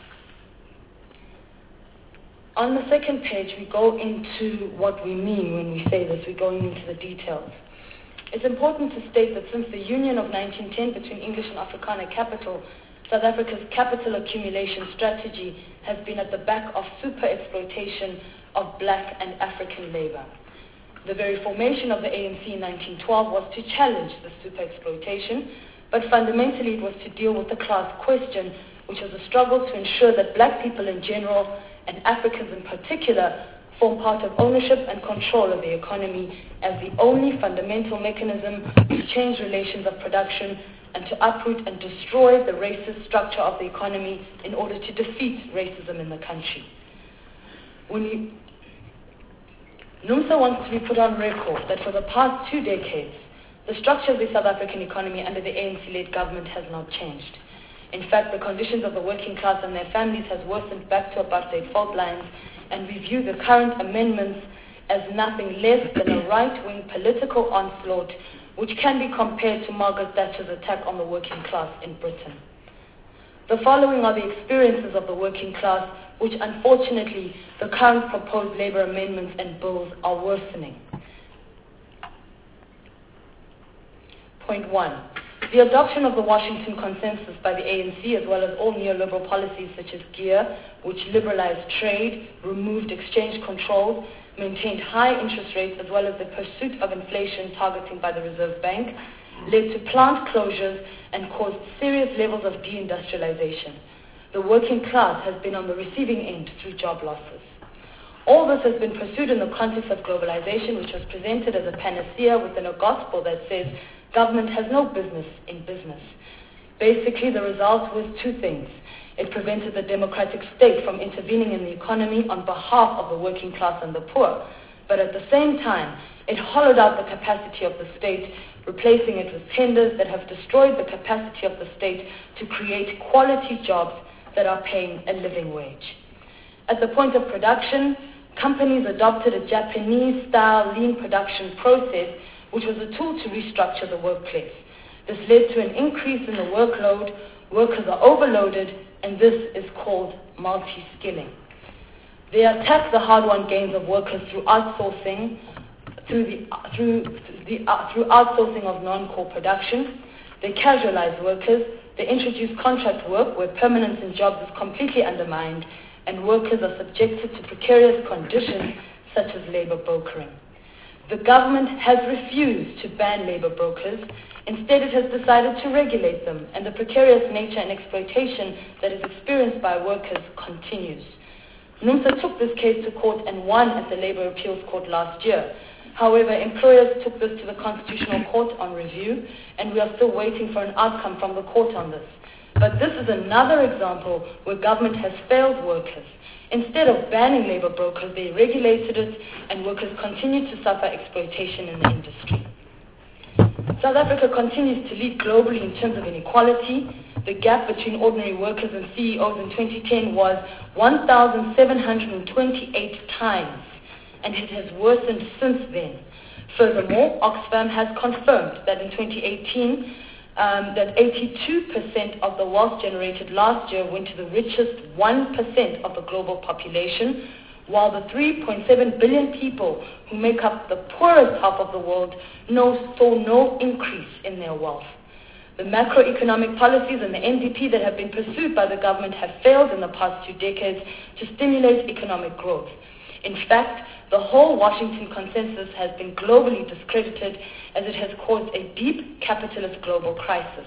On the second page, we go into what we mean when we say this. We're going into the details. It's important to state that since the union of nineteen ten between English and Afrikaner capital, South Africa's capital accumulation strategy has been at the back of super exploitation of black and African labor. The very formation of the A N C in nineteen twelve was to challenge the super exploitation, but fundamentally it was to deal with the class question, which was a struggle to ensure that black people in general and Africans in particular form part of ownership and control of the economy as the only fundamental mechanism to change relations of production and to uproot and destroy the racist structure of the economy in order to defeat racism in the country. When you, NUMSA wants to be put on record that for the past two decades, the structure of the South African economy under the A N C-led government has not changed. In fact, the conditions of the working class and their families has worsened back to apartheid fault lines, and we view the current amendments as nothing less than a right-wing political onslaught which can be compared to Margaret Thatcher's attack on the working class in Britain. The following are the experiences of the working class, which unfortunately the current proposed labour amendments and bills are worsening. Point one. The adoption of the Washington Consensus by the A N C, as well as all neoliberal policies such as GEAR, which liberalized trade, removed exchange controls, maintained high interest rates, as well as the pursuit of inflation targeting by the Reserve Bank, led to plant closures and caused serious levels of deindustrialization. The working class has been on the receiving end through job losses. All this has been pursued in the context of globalization, which was presented as a panacea within a gospel that says government has no business in business. Basically, the result was two things. It prevented the democratic state from intervening in the economy on behalf of the working class and the poor. But at the same time, it hollowed out the capacity of the state, replacing it with tenders that have destroyed the capacity of the state to create quality jobs that are paying a living wage. At the point of production, companies adopted a Japanese-style lean production process, which was a tool to restructure the workplace. This led to an increase in the workload, workers are overloaded, and this is called multi-skilling. They attack the hard-won gains of workers through outsourcing, through, the, through, the, uh, through outsourcing of non-core production. They casualize workers. They introduce contract work where permanence in jobs is completely undermined, and workers are subjected to precarious conditions such as labor brokering. The government has refused to ban labor brokers. Instead, it has decided to regulate them, and the precarious nature and exploitation that is experienced by workers continues. NUMSA took this case to court and won at the Labour Appeals Court last year. However, employers took this to the Constitutional Court on review, and we are still waiting for an outcome from the court on this. But this is another example where government has failed workers. Instead of banning labor brokers, they regulated it, and workers continue to suffer exploitation in the industry. South Africa continues to lead globally in terms of inequality. The gap between ordinary workers and C E Os in twenty ten was one thousand seven hundred twenty-eight times, and it has worsened since then. Furthermore, Oxfam has confirmed that in twenty eighteen, Um, that eighty-two percent of the wealth generated last year went to the richest one percent of the global population, while the three point seven billion people who make up the poorest half of the world no, saw no increase in their wealth. The macroeconomic policies and the N D P that have been pursued by the government have failed in the past two decades to stimulate economic growth. In fact, the whole Washington Consensus has been globally discredited as it has caused a deep capitalist global crisis.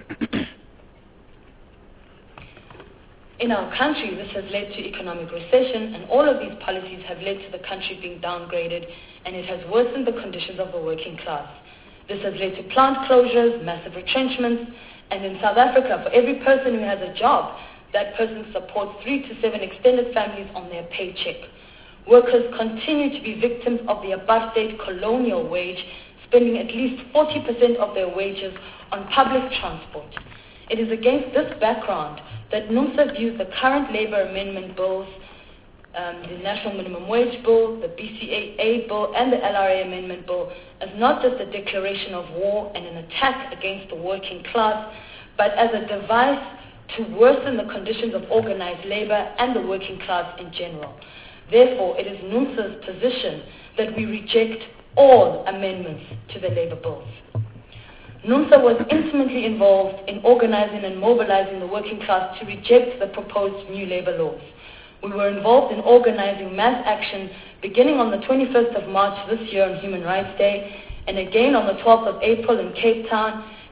In our country, this has led to economic recession, and all of these policies have led to the country being downgraded, and it has worsened the conditions of the working class. This has led to plant closures, massive retrenchments, and in South Africa, for every person who has a job, that person supports three to seven extended families on their paycheck. Workers continue to be victims of the apartheid colonial wage, spending at least forty percent of their wages on public transport. It is against this background that NUMSA views the current labour amendment bills, um, the National Minimum Wage Bill, the B C A A Bill, and the L R A Amendment Bill as not just a declaration of war and an attack against the working class, but as a device to worsen the conditions of organised labour and the working class in general. Therefore, it is NUMSA's position that we reject all amendments to the labour bills. NUMSA was intimately involved in organising and mobilising the working class to reject the proposed new labour laws. We were involved in organising mass action beginning on the twenty-first of March this year on Human Rights Day, and again on the twelfth of April in Cape Town,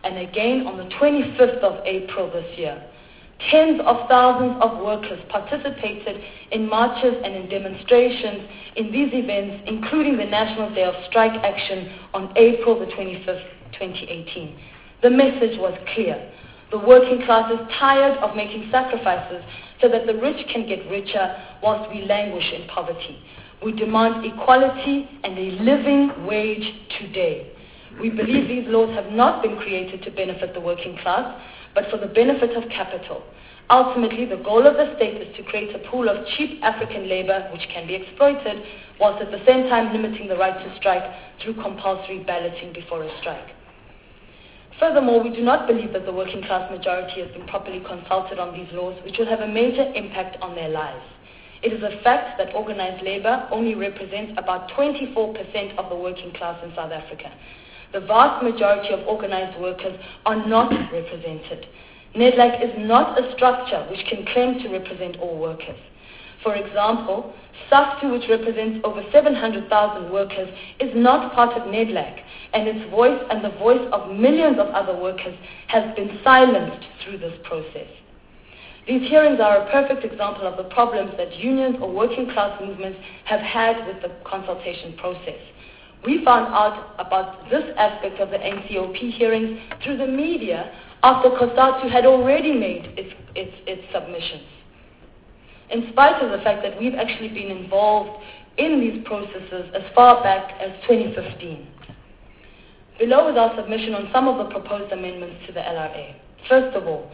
and again on the twenty-fifth of April this year. Tens of thousands of workers participated in marches and in demonstrations in these events, including the National Day of Strike Action on April the twenty-fifth, twenty eighteen. The message was clear. The working class is tired of making sacrifices so that the rich can get richer whilst we languish in poverty. We demand equality and a living wage today. We believe these laws have not been created to benefit the working class, but for the benefit of capital. Ultimately, the goal of the state is to create a pool of cheap African labor which can be exploited, whilst at the same time limiting the right to strike through compulsory balloting before a strike. Furthermore, we do not believe that the working class majority has been properly consulted on these laws, which will have a major impact on their lives. It is a fact that organized labor only represents about twenty-four percent of the working class in South Africa. The vast majority of organized workers are not represented. NEDLAC is not a structure which can claim to represent all workers. For example, SAFTU, which represents over seven hundred thousand workers, is not part of NEDLAC, and its voice and the voice of millions of other workers has been silenced through this process. These hearings are a perfect example of the problems that unions or working class movements have had with the consultation process. We found out about this aspect of the N C O P hearings through the media after COSATU had already made its, its, its submissions. In spite of the fact that we've actually been involved in these processes as far back as twenty fifteen. Below is our submission on some of the proposed amendments to the L R A. First of all,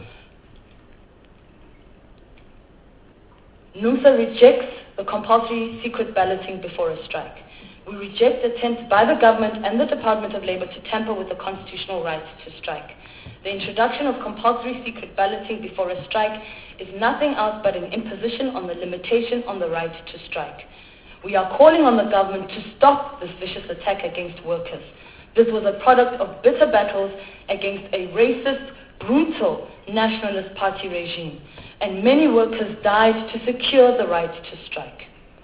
NUMSA rejects the compulsory secret balloting before a strike. We reject attempts by the government and the Department of Labor to tamper with the constitutional right to strike. The introduction of compulsory secret balloting before a strike is nothing else but an imposition on the limitation on the right to strike. We are calling on the government to stop this vicious attack against workers. This was a product of bitter battles against a racist, brutal nationalist party regime, and many workers died to secure the right to strike.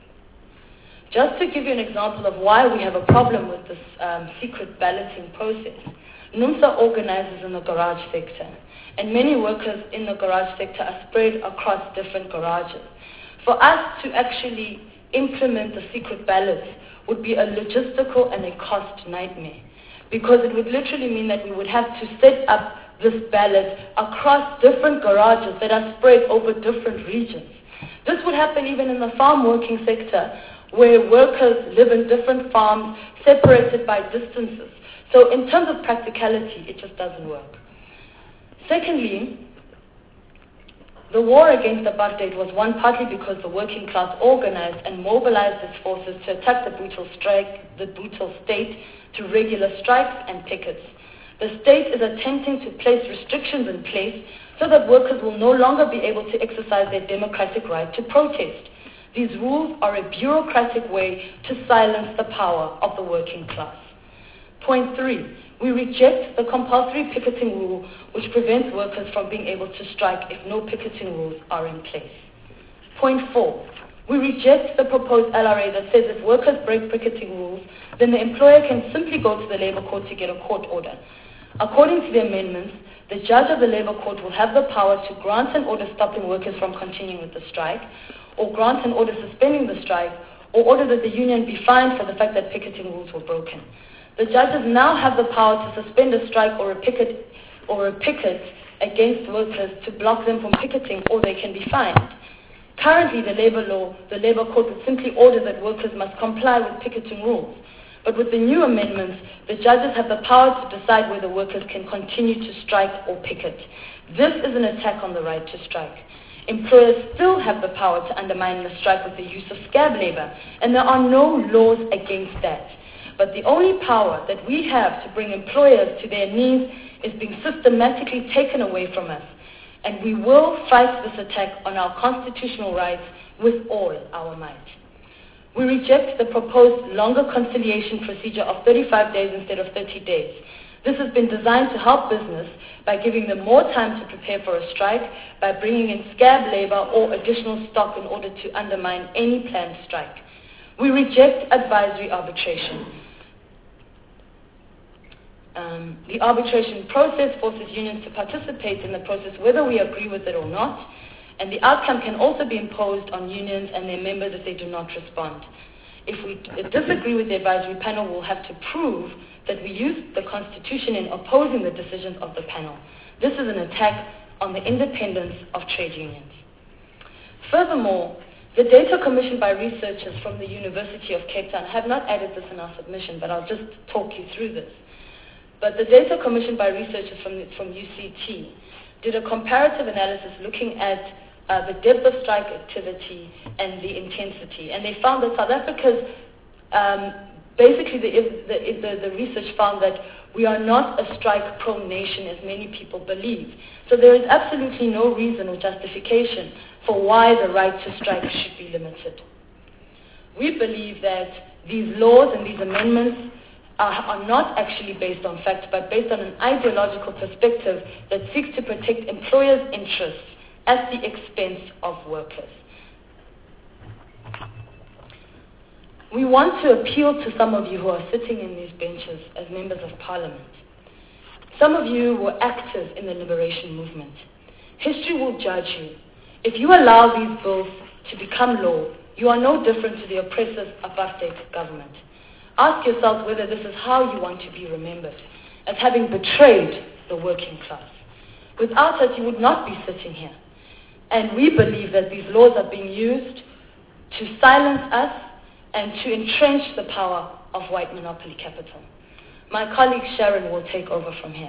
Just to give you an example of why we have a problem with this um, secret balloting process, NUMSA organizes in the garage sector, and many workers in the garage sector are spread across different garages. For us to actually implement the secret ballots would be a logistical and a cost nightmare, because it would literally mean that we would have to set up this ballot across different garages that are spread over different regions. This would happen even in the farm working sector, where workers live in different farms separated by distances. So in terms of practicality, it just doesn't work. Secondly, the war against apartheid was won partly because the working class organized and mobilized its forces to attack the brutal strike, the brutal state through regular strikes and pickets. The state is attempting to place restrictions in place so that workers will no longer be able to exercise their democratic right to protest. These rules are a bureaucratic way to silence the power of the working class. Point three, we reject the compulsory picketing rule which prevents workers from being able to strike if no picketing rules are in place. Point four, we reject the proposed L R A that says if workers break picketing rules, then the employer can simply go to the labor court to get a court order. According to the amendments, the judge of the labor court will have the power to grant an order stopping workers from continuing with the strike, or grant an order suspending the strike, or order that the union be fined for the fact that picketing rules were broken. The judges now have the power to suspend a strike or a picket or a picket against workers to block them from picketing, or they can be fined. Currently, the labor law, the labor court would simply order that workers must comply with picketing rules. But with the new amendments, the judges have the power to decide whether workers can continue to strike or picket. This is an attack on the right to strike. Employers still have the power to undermine the strike with the use of scab labor, and there are no laws against that. But the only power that we have to bring employers to their knees is being systematically taken away from us. And we will fight this attack on our constitutional rights with all our might. We reject the proposed longer conciliation procedure of thirty-five days instead of thirty days. This has been designed to help business by giving them more time to prepare for a strike, by bringing in scab labor or additional stock in order to undermine any planned strike. We reject advisory arbitration. Um, the arbitration process forces unions to participate in the process whether we agree with it or not, and the outcome can also be imposed on unions and their members if they do not respond. If we disagree with the advisory panel, we'll have to prove that we used the Constitution in opposing the decisions of the panel. This is an attack on the independence of trade unions. Furthermore, the data commissioned by researchers from the University of Cape Town, I have not added this in our submission, but I'll just talk you through this. But the data commissioned by researchers from, the, from U C T did a comparative analysis looking at uh, the depth of strike activity and the intensity. And they found that South Africa's, um, basically the, the, the, the research found that we are not a strike-prone nation as many people believe. So there is absolutely no reason or justification for why the right to strike should be limited. We believe that these laws and these amendments are, are not actually based on facts, but based on an ideological perspective that seeks to protect employers' interests at the expense of workers. We want to appeal to some of you who are sitting in these benches as members of parliament. Some of you were active in the liberation movement. History will judge you. If you allow these bills to become law, you are no different to the oppressive apartheid government. Ask yourselves whether this is how you want to be remembered, as having betrayed the working class. Without us, you would not be sitting here. And we believe that these laws are being used to silence us and to entrench the power of white monopoly capital. My colleague Sharon will take over from here.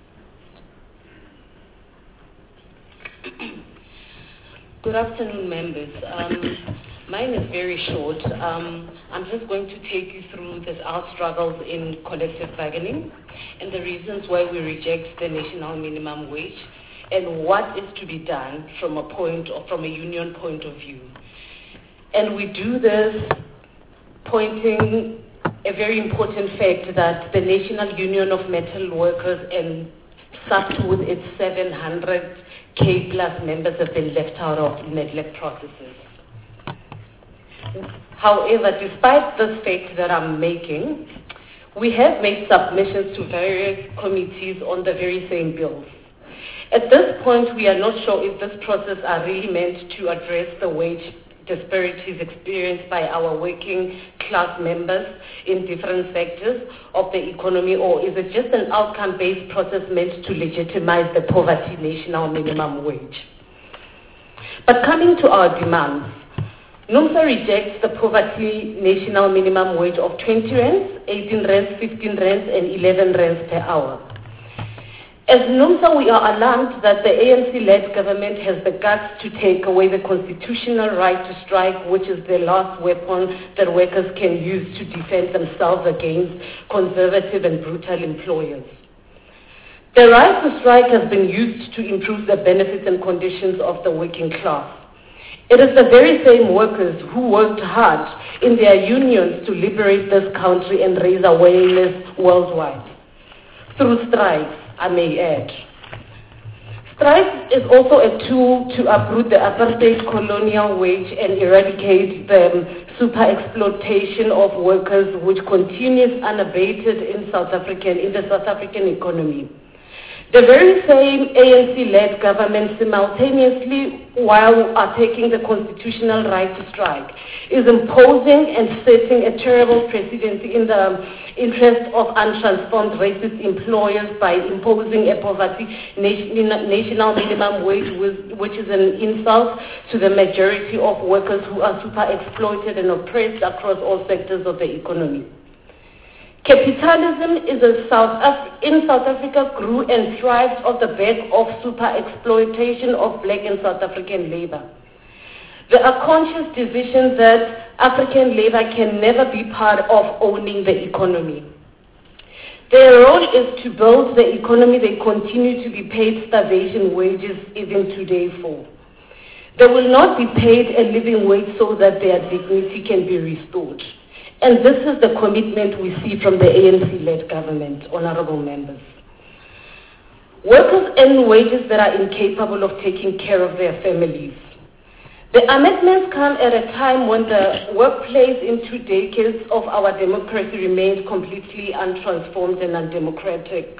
Good afternoon, members. Um, mine is very short. Um, I'm just going to take you through this, our struggles in collective bargaining and the reasons why we reject the national minimum wage and what is to be done from a point or from a union point of view. And we do this pointing a very important fact that the National Union of Metal Workers and S A F T with its seven hundred K plus members have been left out of neglect processes. However, despite this fact that I'm making, we have made submissions to various committees on the very same bills. At this point, we are not sure if this process are really meant to address the wage disparities experienced by our working class members in different sectors of the economy, or is it just an outcome-based process meant to legitimize the poverty national minimum wage? But coming to our demands, NUMSA rejects the poverty national minimum wage of twenty rands, eighteen rands, fifteen rands, and eleven rands per hour. As NUMSA, we are alarmed that the A N C-led government has the guts to take away the constitutional right to strike, which is the last weapon that workers can use to defend themselves against conservative and brutal employers. The right to strike has been used to improve the benefits and conditions of the working class. It is the very same workers who worked hard in their unions to liberate this country and raise awareness worldwide. Through strikes, I may add. Strike is also a tool to uproot the apartheid colonial wage and eradicate the super exploitation of workers which continues unabated in South African, in the South African economy. The very same A N C-led government simultaneously, while are taking the constitutional right to strike, is imposing and setting a terrible precedent in the interest of untransformed racist employers by imposing a poverty national minimum wage, which is an insult to the majority of workers who are super exploited and oppressed across all sectors of the economy. Capitalism is a South Af- in South Africa grew and thrived off the back of super exploitation of black and South African labor. There are conscious decisions that African labor can never be part of owning the economy. Their role is to build the economy they continue to be paid starvation wages even today for. They will not be paid a living wage so that their dignity can be restored. And this is the commitment we see from the A N C-led government, honorable members. Workers earn wages that are incapable of taking care of their families. The amendments come at a time when the workplace in two decades of our democracy remains completely untransformed and undemocratic.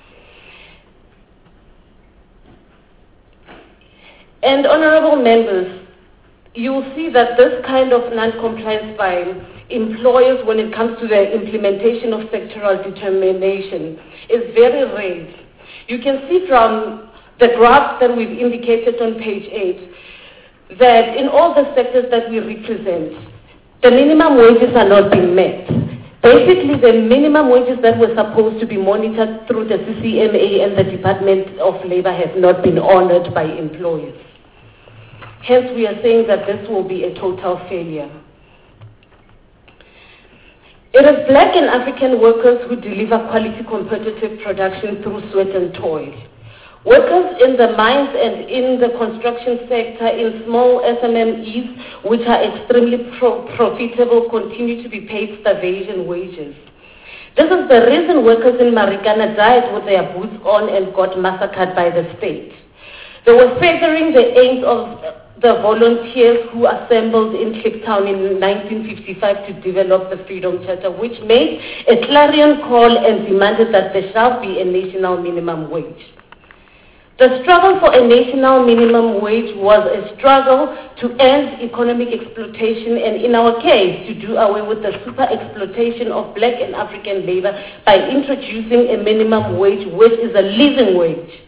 And honorable members, you will see that this kind of non-compliance by employers when it comes to the implementation of sectoral determination is very rare. You can see from the graph that we've indicated on page eight that in all the sectors that we represent, the minimum wages are not being met. Basically, the minimum wages that were supposed to be monitored through the C C M A and the Department of Labor have not been honored by employers. Hence, we are saying that this will be a total failure. It is black and African workers who deliver quality competitive production through sweat and toil. Workers in the mines and in the construction sector, in small S M M Es, which are extremely pro profitable, continue to be paid starvation wages. This is the reason workers in Marikana died with their boots on and got massacred by the state. They were furthering the aims of the volunteers who assembled in Cape Town in nineteen fifty-five to develop the Freedom Charter, which made a clarion call and demanded that there shall be a national minimum wage. The struggle for a national minimum wage was a struggle to end economic exploitation and, in our case, to do away with the super exploitation of black and African labor by introducing a minimum wage, which is a living wage.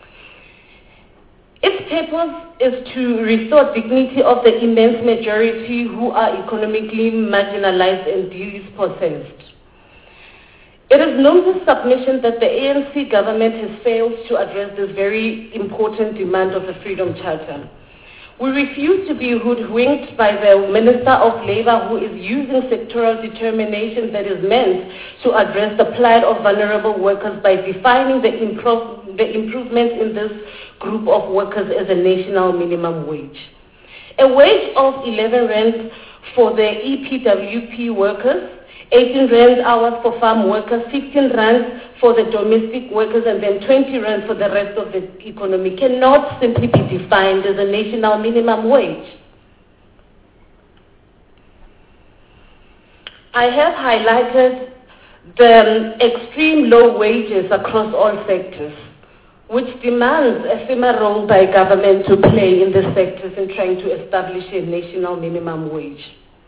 Its purpose is to restore dignity of the immense majority who are economically marginalized and dispossessed. It is NUMSA's submission that the A N C government has failed to address this very important demand of the Freedom Charter. We refuse to be hoodwinked by the Minister of Labor, who is using sectoral determination that is meant to address the plight of vulnerable workers by defining the, improv the improvements in this group of workers as a national minimum wage. A wage of eleven rand for the E P W P workers, eighteen rand hours for farm workers, fifteen rand for the domestic workers, and then twenty rand for the rest of the economy cannot simply be defined as a national minimum wage. I have highlighted the extreme low wages across all sectors, which demands a firmer role by government to play in the sectors in trying to establish a national minimum wage.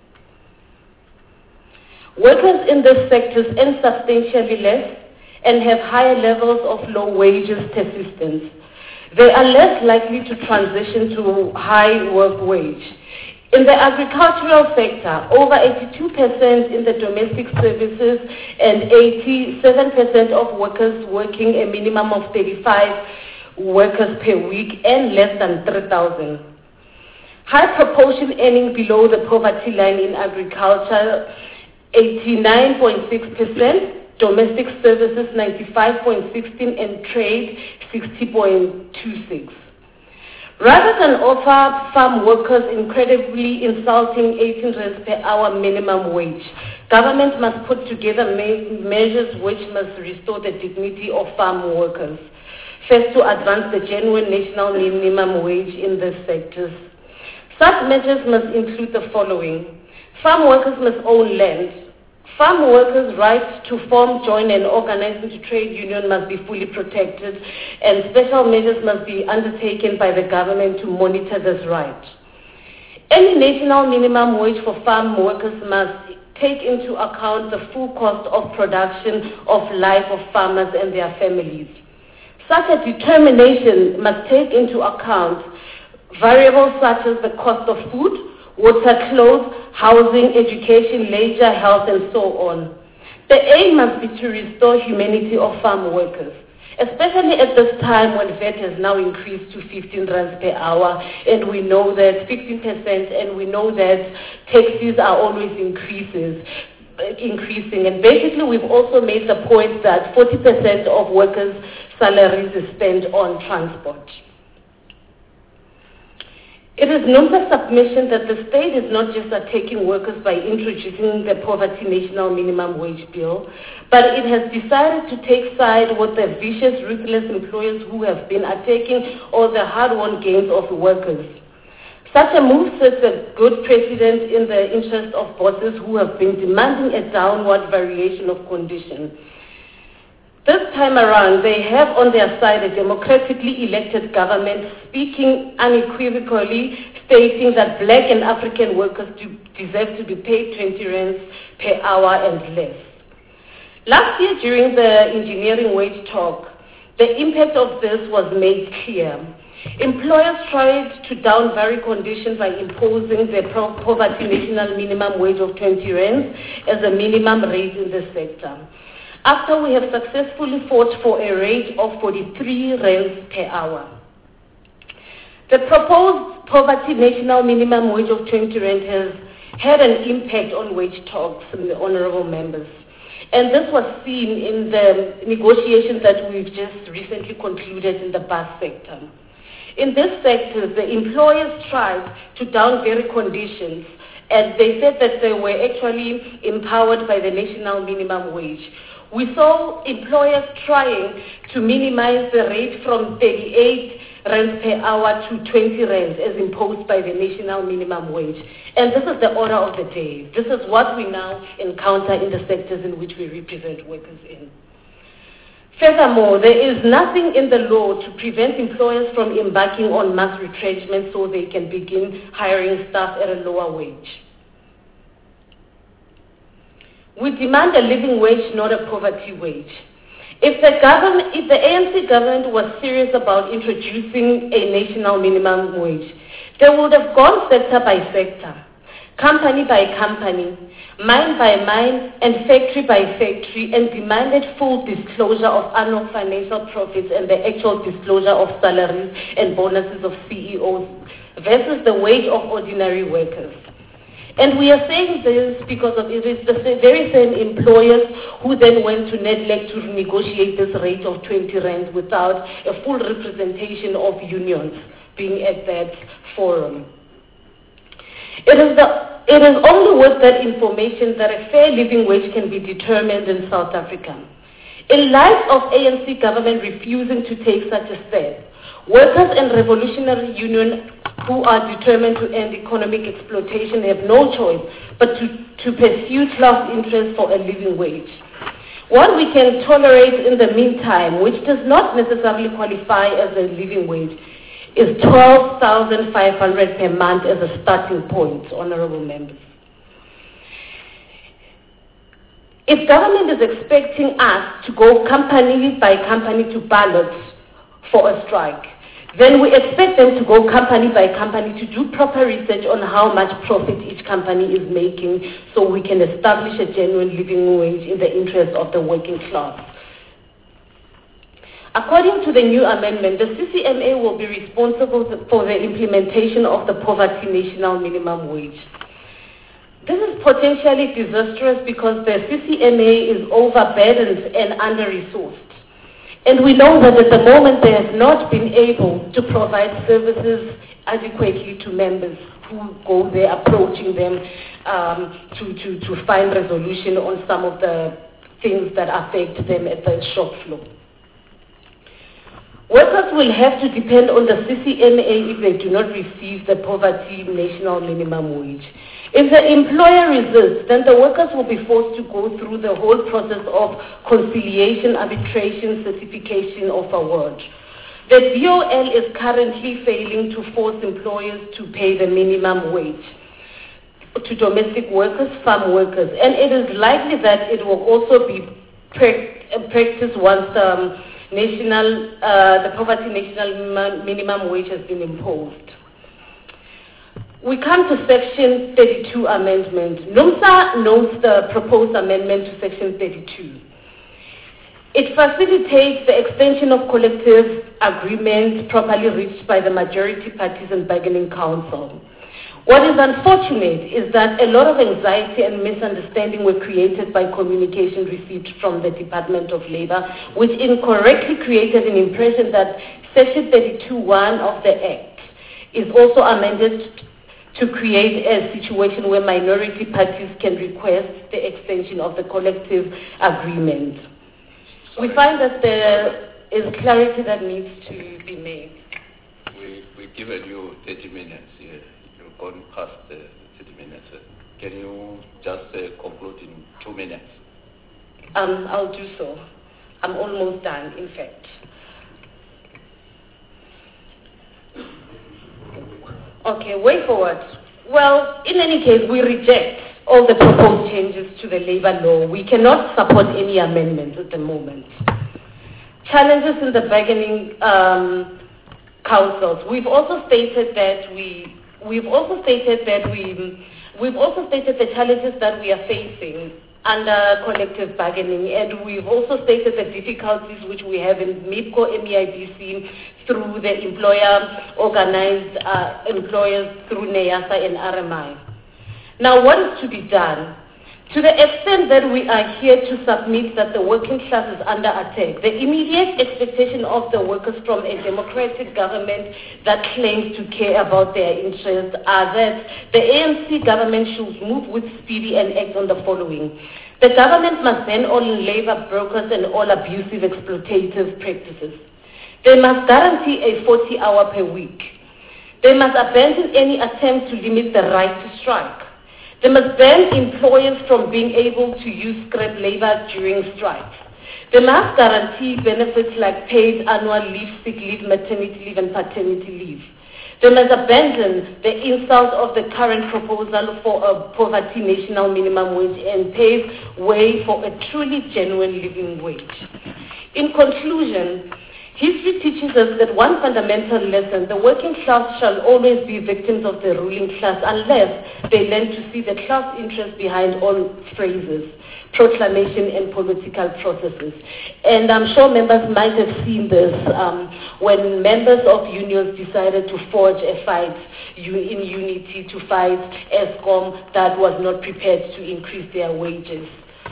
Workers in these sectors earn substantially less and have higher levels of low wages persistence. They are less likely to transition to high work wage. In the agricultural sector, over eighty-two percent in the domestic services and eighty-seven percent of workers working a minimum of thirty-five workers per week and less than three thousand. High proportion earning below the poverty line in agriculture, eighty-nine point six percent, domestic services ninety-five point one six, and trade sixty point two six. Rather than offer farm workers incredibly insulting eighteen rand per hour minimum wage, government must put together me measures which must restore the dignity of farm workers. First, to advance the genuine national minimum wage in these sectors. Such measures must include the following. Farm workers must own land. Farm workers' rights to form, join, and organize into trade union must be fully protected, and special measures must be undertaken by the government to monitor this right. Any national minimum wage for farm workers must take into account the full cost of production of life of farmers and their families. Such a determination must take into account variables such as the cost of food, water, clothes, housing, education, leisure, health, and so on. The aim must be to restore humanity of farm workers, especially at this time when V A T has now increased to fifteen rands per hour, and we know that fifteen percent, and we know that taxes are always increases, increasing. And basically, we've also made the point that forty percent of workers' salaries is spent on transport. It is NUMSA's submission that the state is not just attacking workers by introducing the Poverty National Minimum Wage Bill, but it has decided to take side with the vicious, ruthless employers who have been attacking all the hard-won gains of workers. Such a move sets a good precedent in the interest of bosses who have been demanding a downward variation of conditions. This time around, they have on their side a democratically elected government speaking unequivocally, stating that black and African workers do deserve to be paid twenty rands per hour and less. Last year, during the engineering wage talk, the impact of this was made clear. Employers tried to down vary conditions by imposing the poverty national minimum wage of twenty rands as a minimum rate in the sector. After we have successfully fought for a rate of forty-three rands per hour. The proposed poverty national minimum wage of twenty rand has had an impact on wage talks in the honorable members. And this was seen in the negotiations that we've just recently concluded in the bus sector. In this sector, the employers tried to down vary conditions, and they said that they were actually empowered by the national minimum wage. We saw employers trying to minimize the rate from thirty-eight rands per hour to twenty rands as imposed by the national minimum wage. And this is the order of the day. This is what we now encounter in the sectors in which we represent workers in. Furthermore, there is nothing in the law to prevent employers from embarking on mass retrenchment so they can begin hiring staff at a lower wage. We demand a living wage, not a poverty wage. If the government, if the A N C government was serious about introducing a national minimum wage, they would have gone sector by sector, company by company, mine by mine, and factory by factory, and demanded full disclosure of annual financial profits and the actual disclosure of salaries and bonuses of C E Os versus the wage of ordinary workers. And we are saying this because of it is the very same employers who then went to NEDLAC to negotiate this rate of twenty rands without a full representation of unions being at that forum. It is, the, it is only with that information that a fair living wage can be determined in South Africa. In light of A N C government refusing to take such a step, workers and revolutionary union who are determined to end economic exploitation have no choice but to, to pursue class interest for a living wage. What we can tolerate in the meantime, which does not necessarily qualify as a living wage, is twelve thousand five hundred per month as a starting point, honorable members. If government is expecting us to go company by company to ballots for a strike, then we expect them to go company by company to do proper research on how much profit each company is making so we can establish a genuine living wage in the interest of the working class. According to the new amendment, the C C M A will be responsible for the implementation of the poverty national minimum wage. This is potentially disastrous because the C C M A is overburdened and under-resourced. And we know that at the moment they have not been able to provide services adequately to members who go there approaching them um, to, to, to find resolution on some of the things that affect them at the shop floor. Workers will have to depend on the C C M A if they do not receive the poverty national minimum wage. If the employer resists, then the workers will be forced to go through the whole process of conciliation, arbitration, certification of award. The D O L is currently failing to force employers to pay the minimum wage to domestic workers, farm workers, and it is likely that it will also be practiced once um, national, uh, the poverty national minimum wage has been imposed. We come to Section thirty-two amendment. NUMSA notes the proposed amendment to Section thirty-two. It facilitates the extension of collective agreements properly reached by the majority parties and bargaining council. What is unfortunate is that a lot of anxiety and misunderstanding were created by communication received from the Department of Labor, which incorrectly created an impression that Section thirty-two one of the Act is also amended to create a situation where minority parties can request the extension of the collective agreement. We find that there is clarity that needs to be made. We, we given you thirty minutes. Yeah, you've gone past the thirty minutes. Can you just uh, conclude in two minutes? Um, I'll do so. I'm almost done, in fact. Okay, way forward. Well, in any case, we reject all the proposed changes to the labor law. We cannot support any amendments at the moment. Challenges in the bargaining um, councils. We've also stated that we. We've also stated that we. We've also stated the challenges that we are facing under collective bargaining, and we've also stated the difficulties which we have in MIPCO, M E I B C, through the employer-organized uh, employers through NEASA and R M I. Now, what is to be done? To the extent that we are here to submit that the working class is under attack, the immediate expectation of the workers from a democratic government that claims to care about their interests are that the A N C government should move with speed and act on the following. The government must ban all labor brokers and all abusive exploitative practices. They must guarantee a forty hour per week. They must abandon any attempt to limit the right to strike. They must ban employers from being able to use scrap labor during strikes. They must guarantee benefits like paid annual leave, sick leave, maternity leave, and paternity leave. They must abandon the insult of the current proposal for a poverty national minimum wage and pave way for a truly genuine living wage. In conclusion, history teaches us that one fundamental lesson: the working class shall always be victims of the ruling class unless they learn to see the class interest behind all phrases, proclamation, and political processes. And I'm sure members might have seen this um, when members of unions decided to forge a fight in unity to fight ESCOM that was not prepared to increase their wages.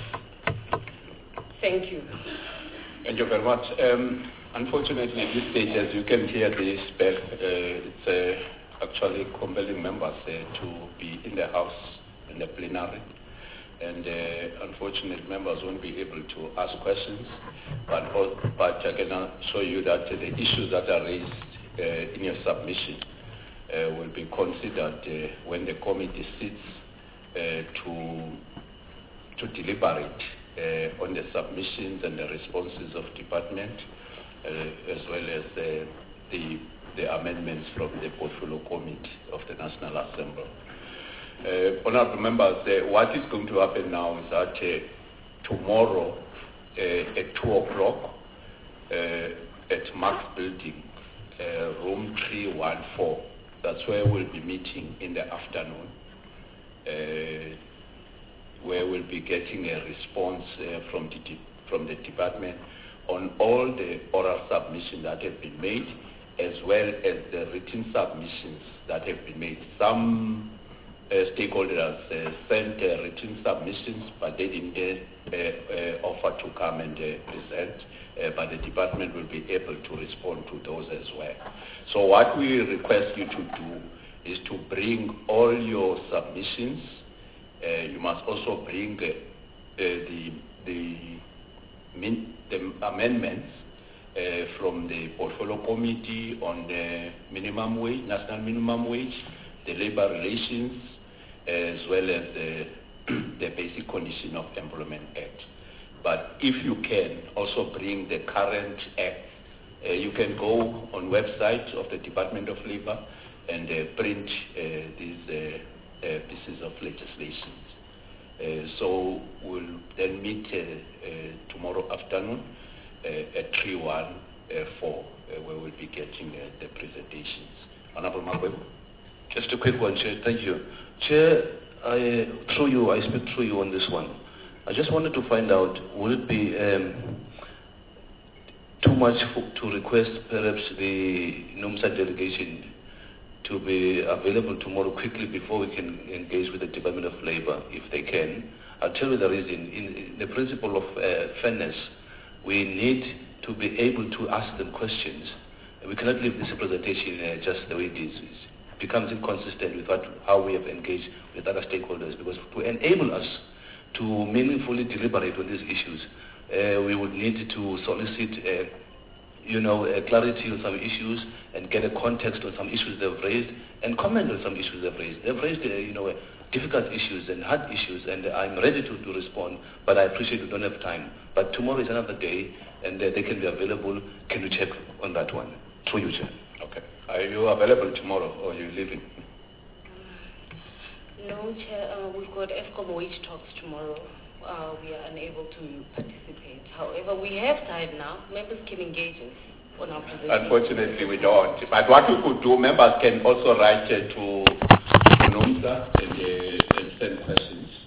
Thank you. Thank you very much. Um, Unfortunately, at this stage, as you can hear the spell, uh, it's uh, actually compelling members uh, to be in the House, in the plenary. And uh, unfortunately, members won't be able to ask questions. But, but I can assure you that uh, the issues that are raised uh, in your submission uh, will be considered uh, when the committee sits uh, to, to deliberate uh, on the submissions and the responses of department. Uh, as well as uh, the, the amendments from the Portfolio Committee of the National Assembly. Uh, honorable members, uh, what is going to happen now is that uh, tomorrow uh, at two o'clock uh, at Marx Building, uh, room three one four, that's where we'll be meeting in the afternoon, uh, where we'll be getting a response uh, from, the de- from the department on all the oral submissions that have been made, as well as the written submissions that have been made. Some uh, stakeholders uh, sent uh, written submissions, but they didn't uh, uh, offer to come and uh, present, uh, but the department will be able to respond to those as well. So what we request you to do is to bring all your submissions. Uh, you must also bring uh, uh, the, the Min, the amendments uh, from the Portfolio Committee on the minimum wage, national minimum wage, the labor relations, as well as the, the Basic Condition of Employment Act. But if you can, also bring the current act. Uh, you can go on website of the Department of Labor and uh, print uh, these uh, uh, pieces of legislation. Uh, so we'll then meet uh, uh, tomorrow afternoon uh, at three one four, uh, where we'll be getting uh, the presentations. Honorable Magwebo. Just a quick one, Chair. Thank you. Chair, I, through you, I speak through you on this one. I just wanted to find out, would it be um, too much for, to request perhaps the NUMSA delegation to be available tomorrow quickly before we can engage with the Department of Labor, if they can? I'll tell you the reason. In, in the principle of uh, fairness, we need to be able to ask them questions. We cannot leave this presentation uh, just the way it is. It becomes inconsistent with what, how we have engaged with other stakeholders, because to enable us to meaningfully deliberate on these issues, uh, we would need to solicit uh, you know, uh, clarity on some issues and get a context on some issues they've raised and comment on some issues they've raised. They've raised, uh, you know, uh, difficult issues and hard issues, and I'm ready to, to respond, but I appreciate we don't have time. But tomorrow is another day, and uh, they can be available. Can you check on that one? Through you, Chair. Okay. Are you available tomorrow, or are you leaving? No, Chair. Uh, we've got ESCOM wage talks tomorrow. Uh, we are unable to participate. However, we have time now. Members can engage us on our presentation. Unfortunately, we don't. But what we could do, members can also write uh, to NUMSA and, uh, and send questions.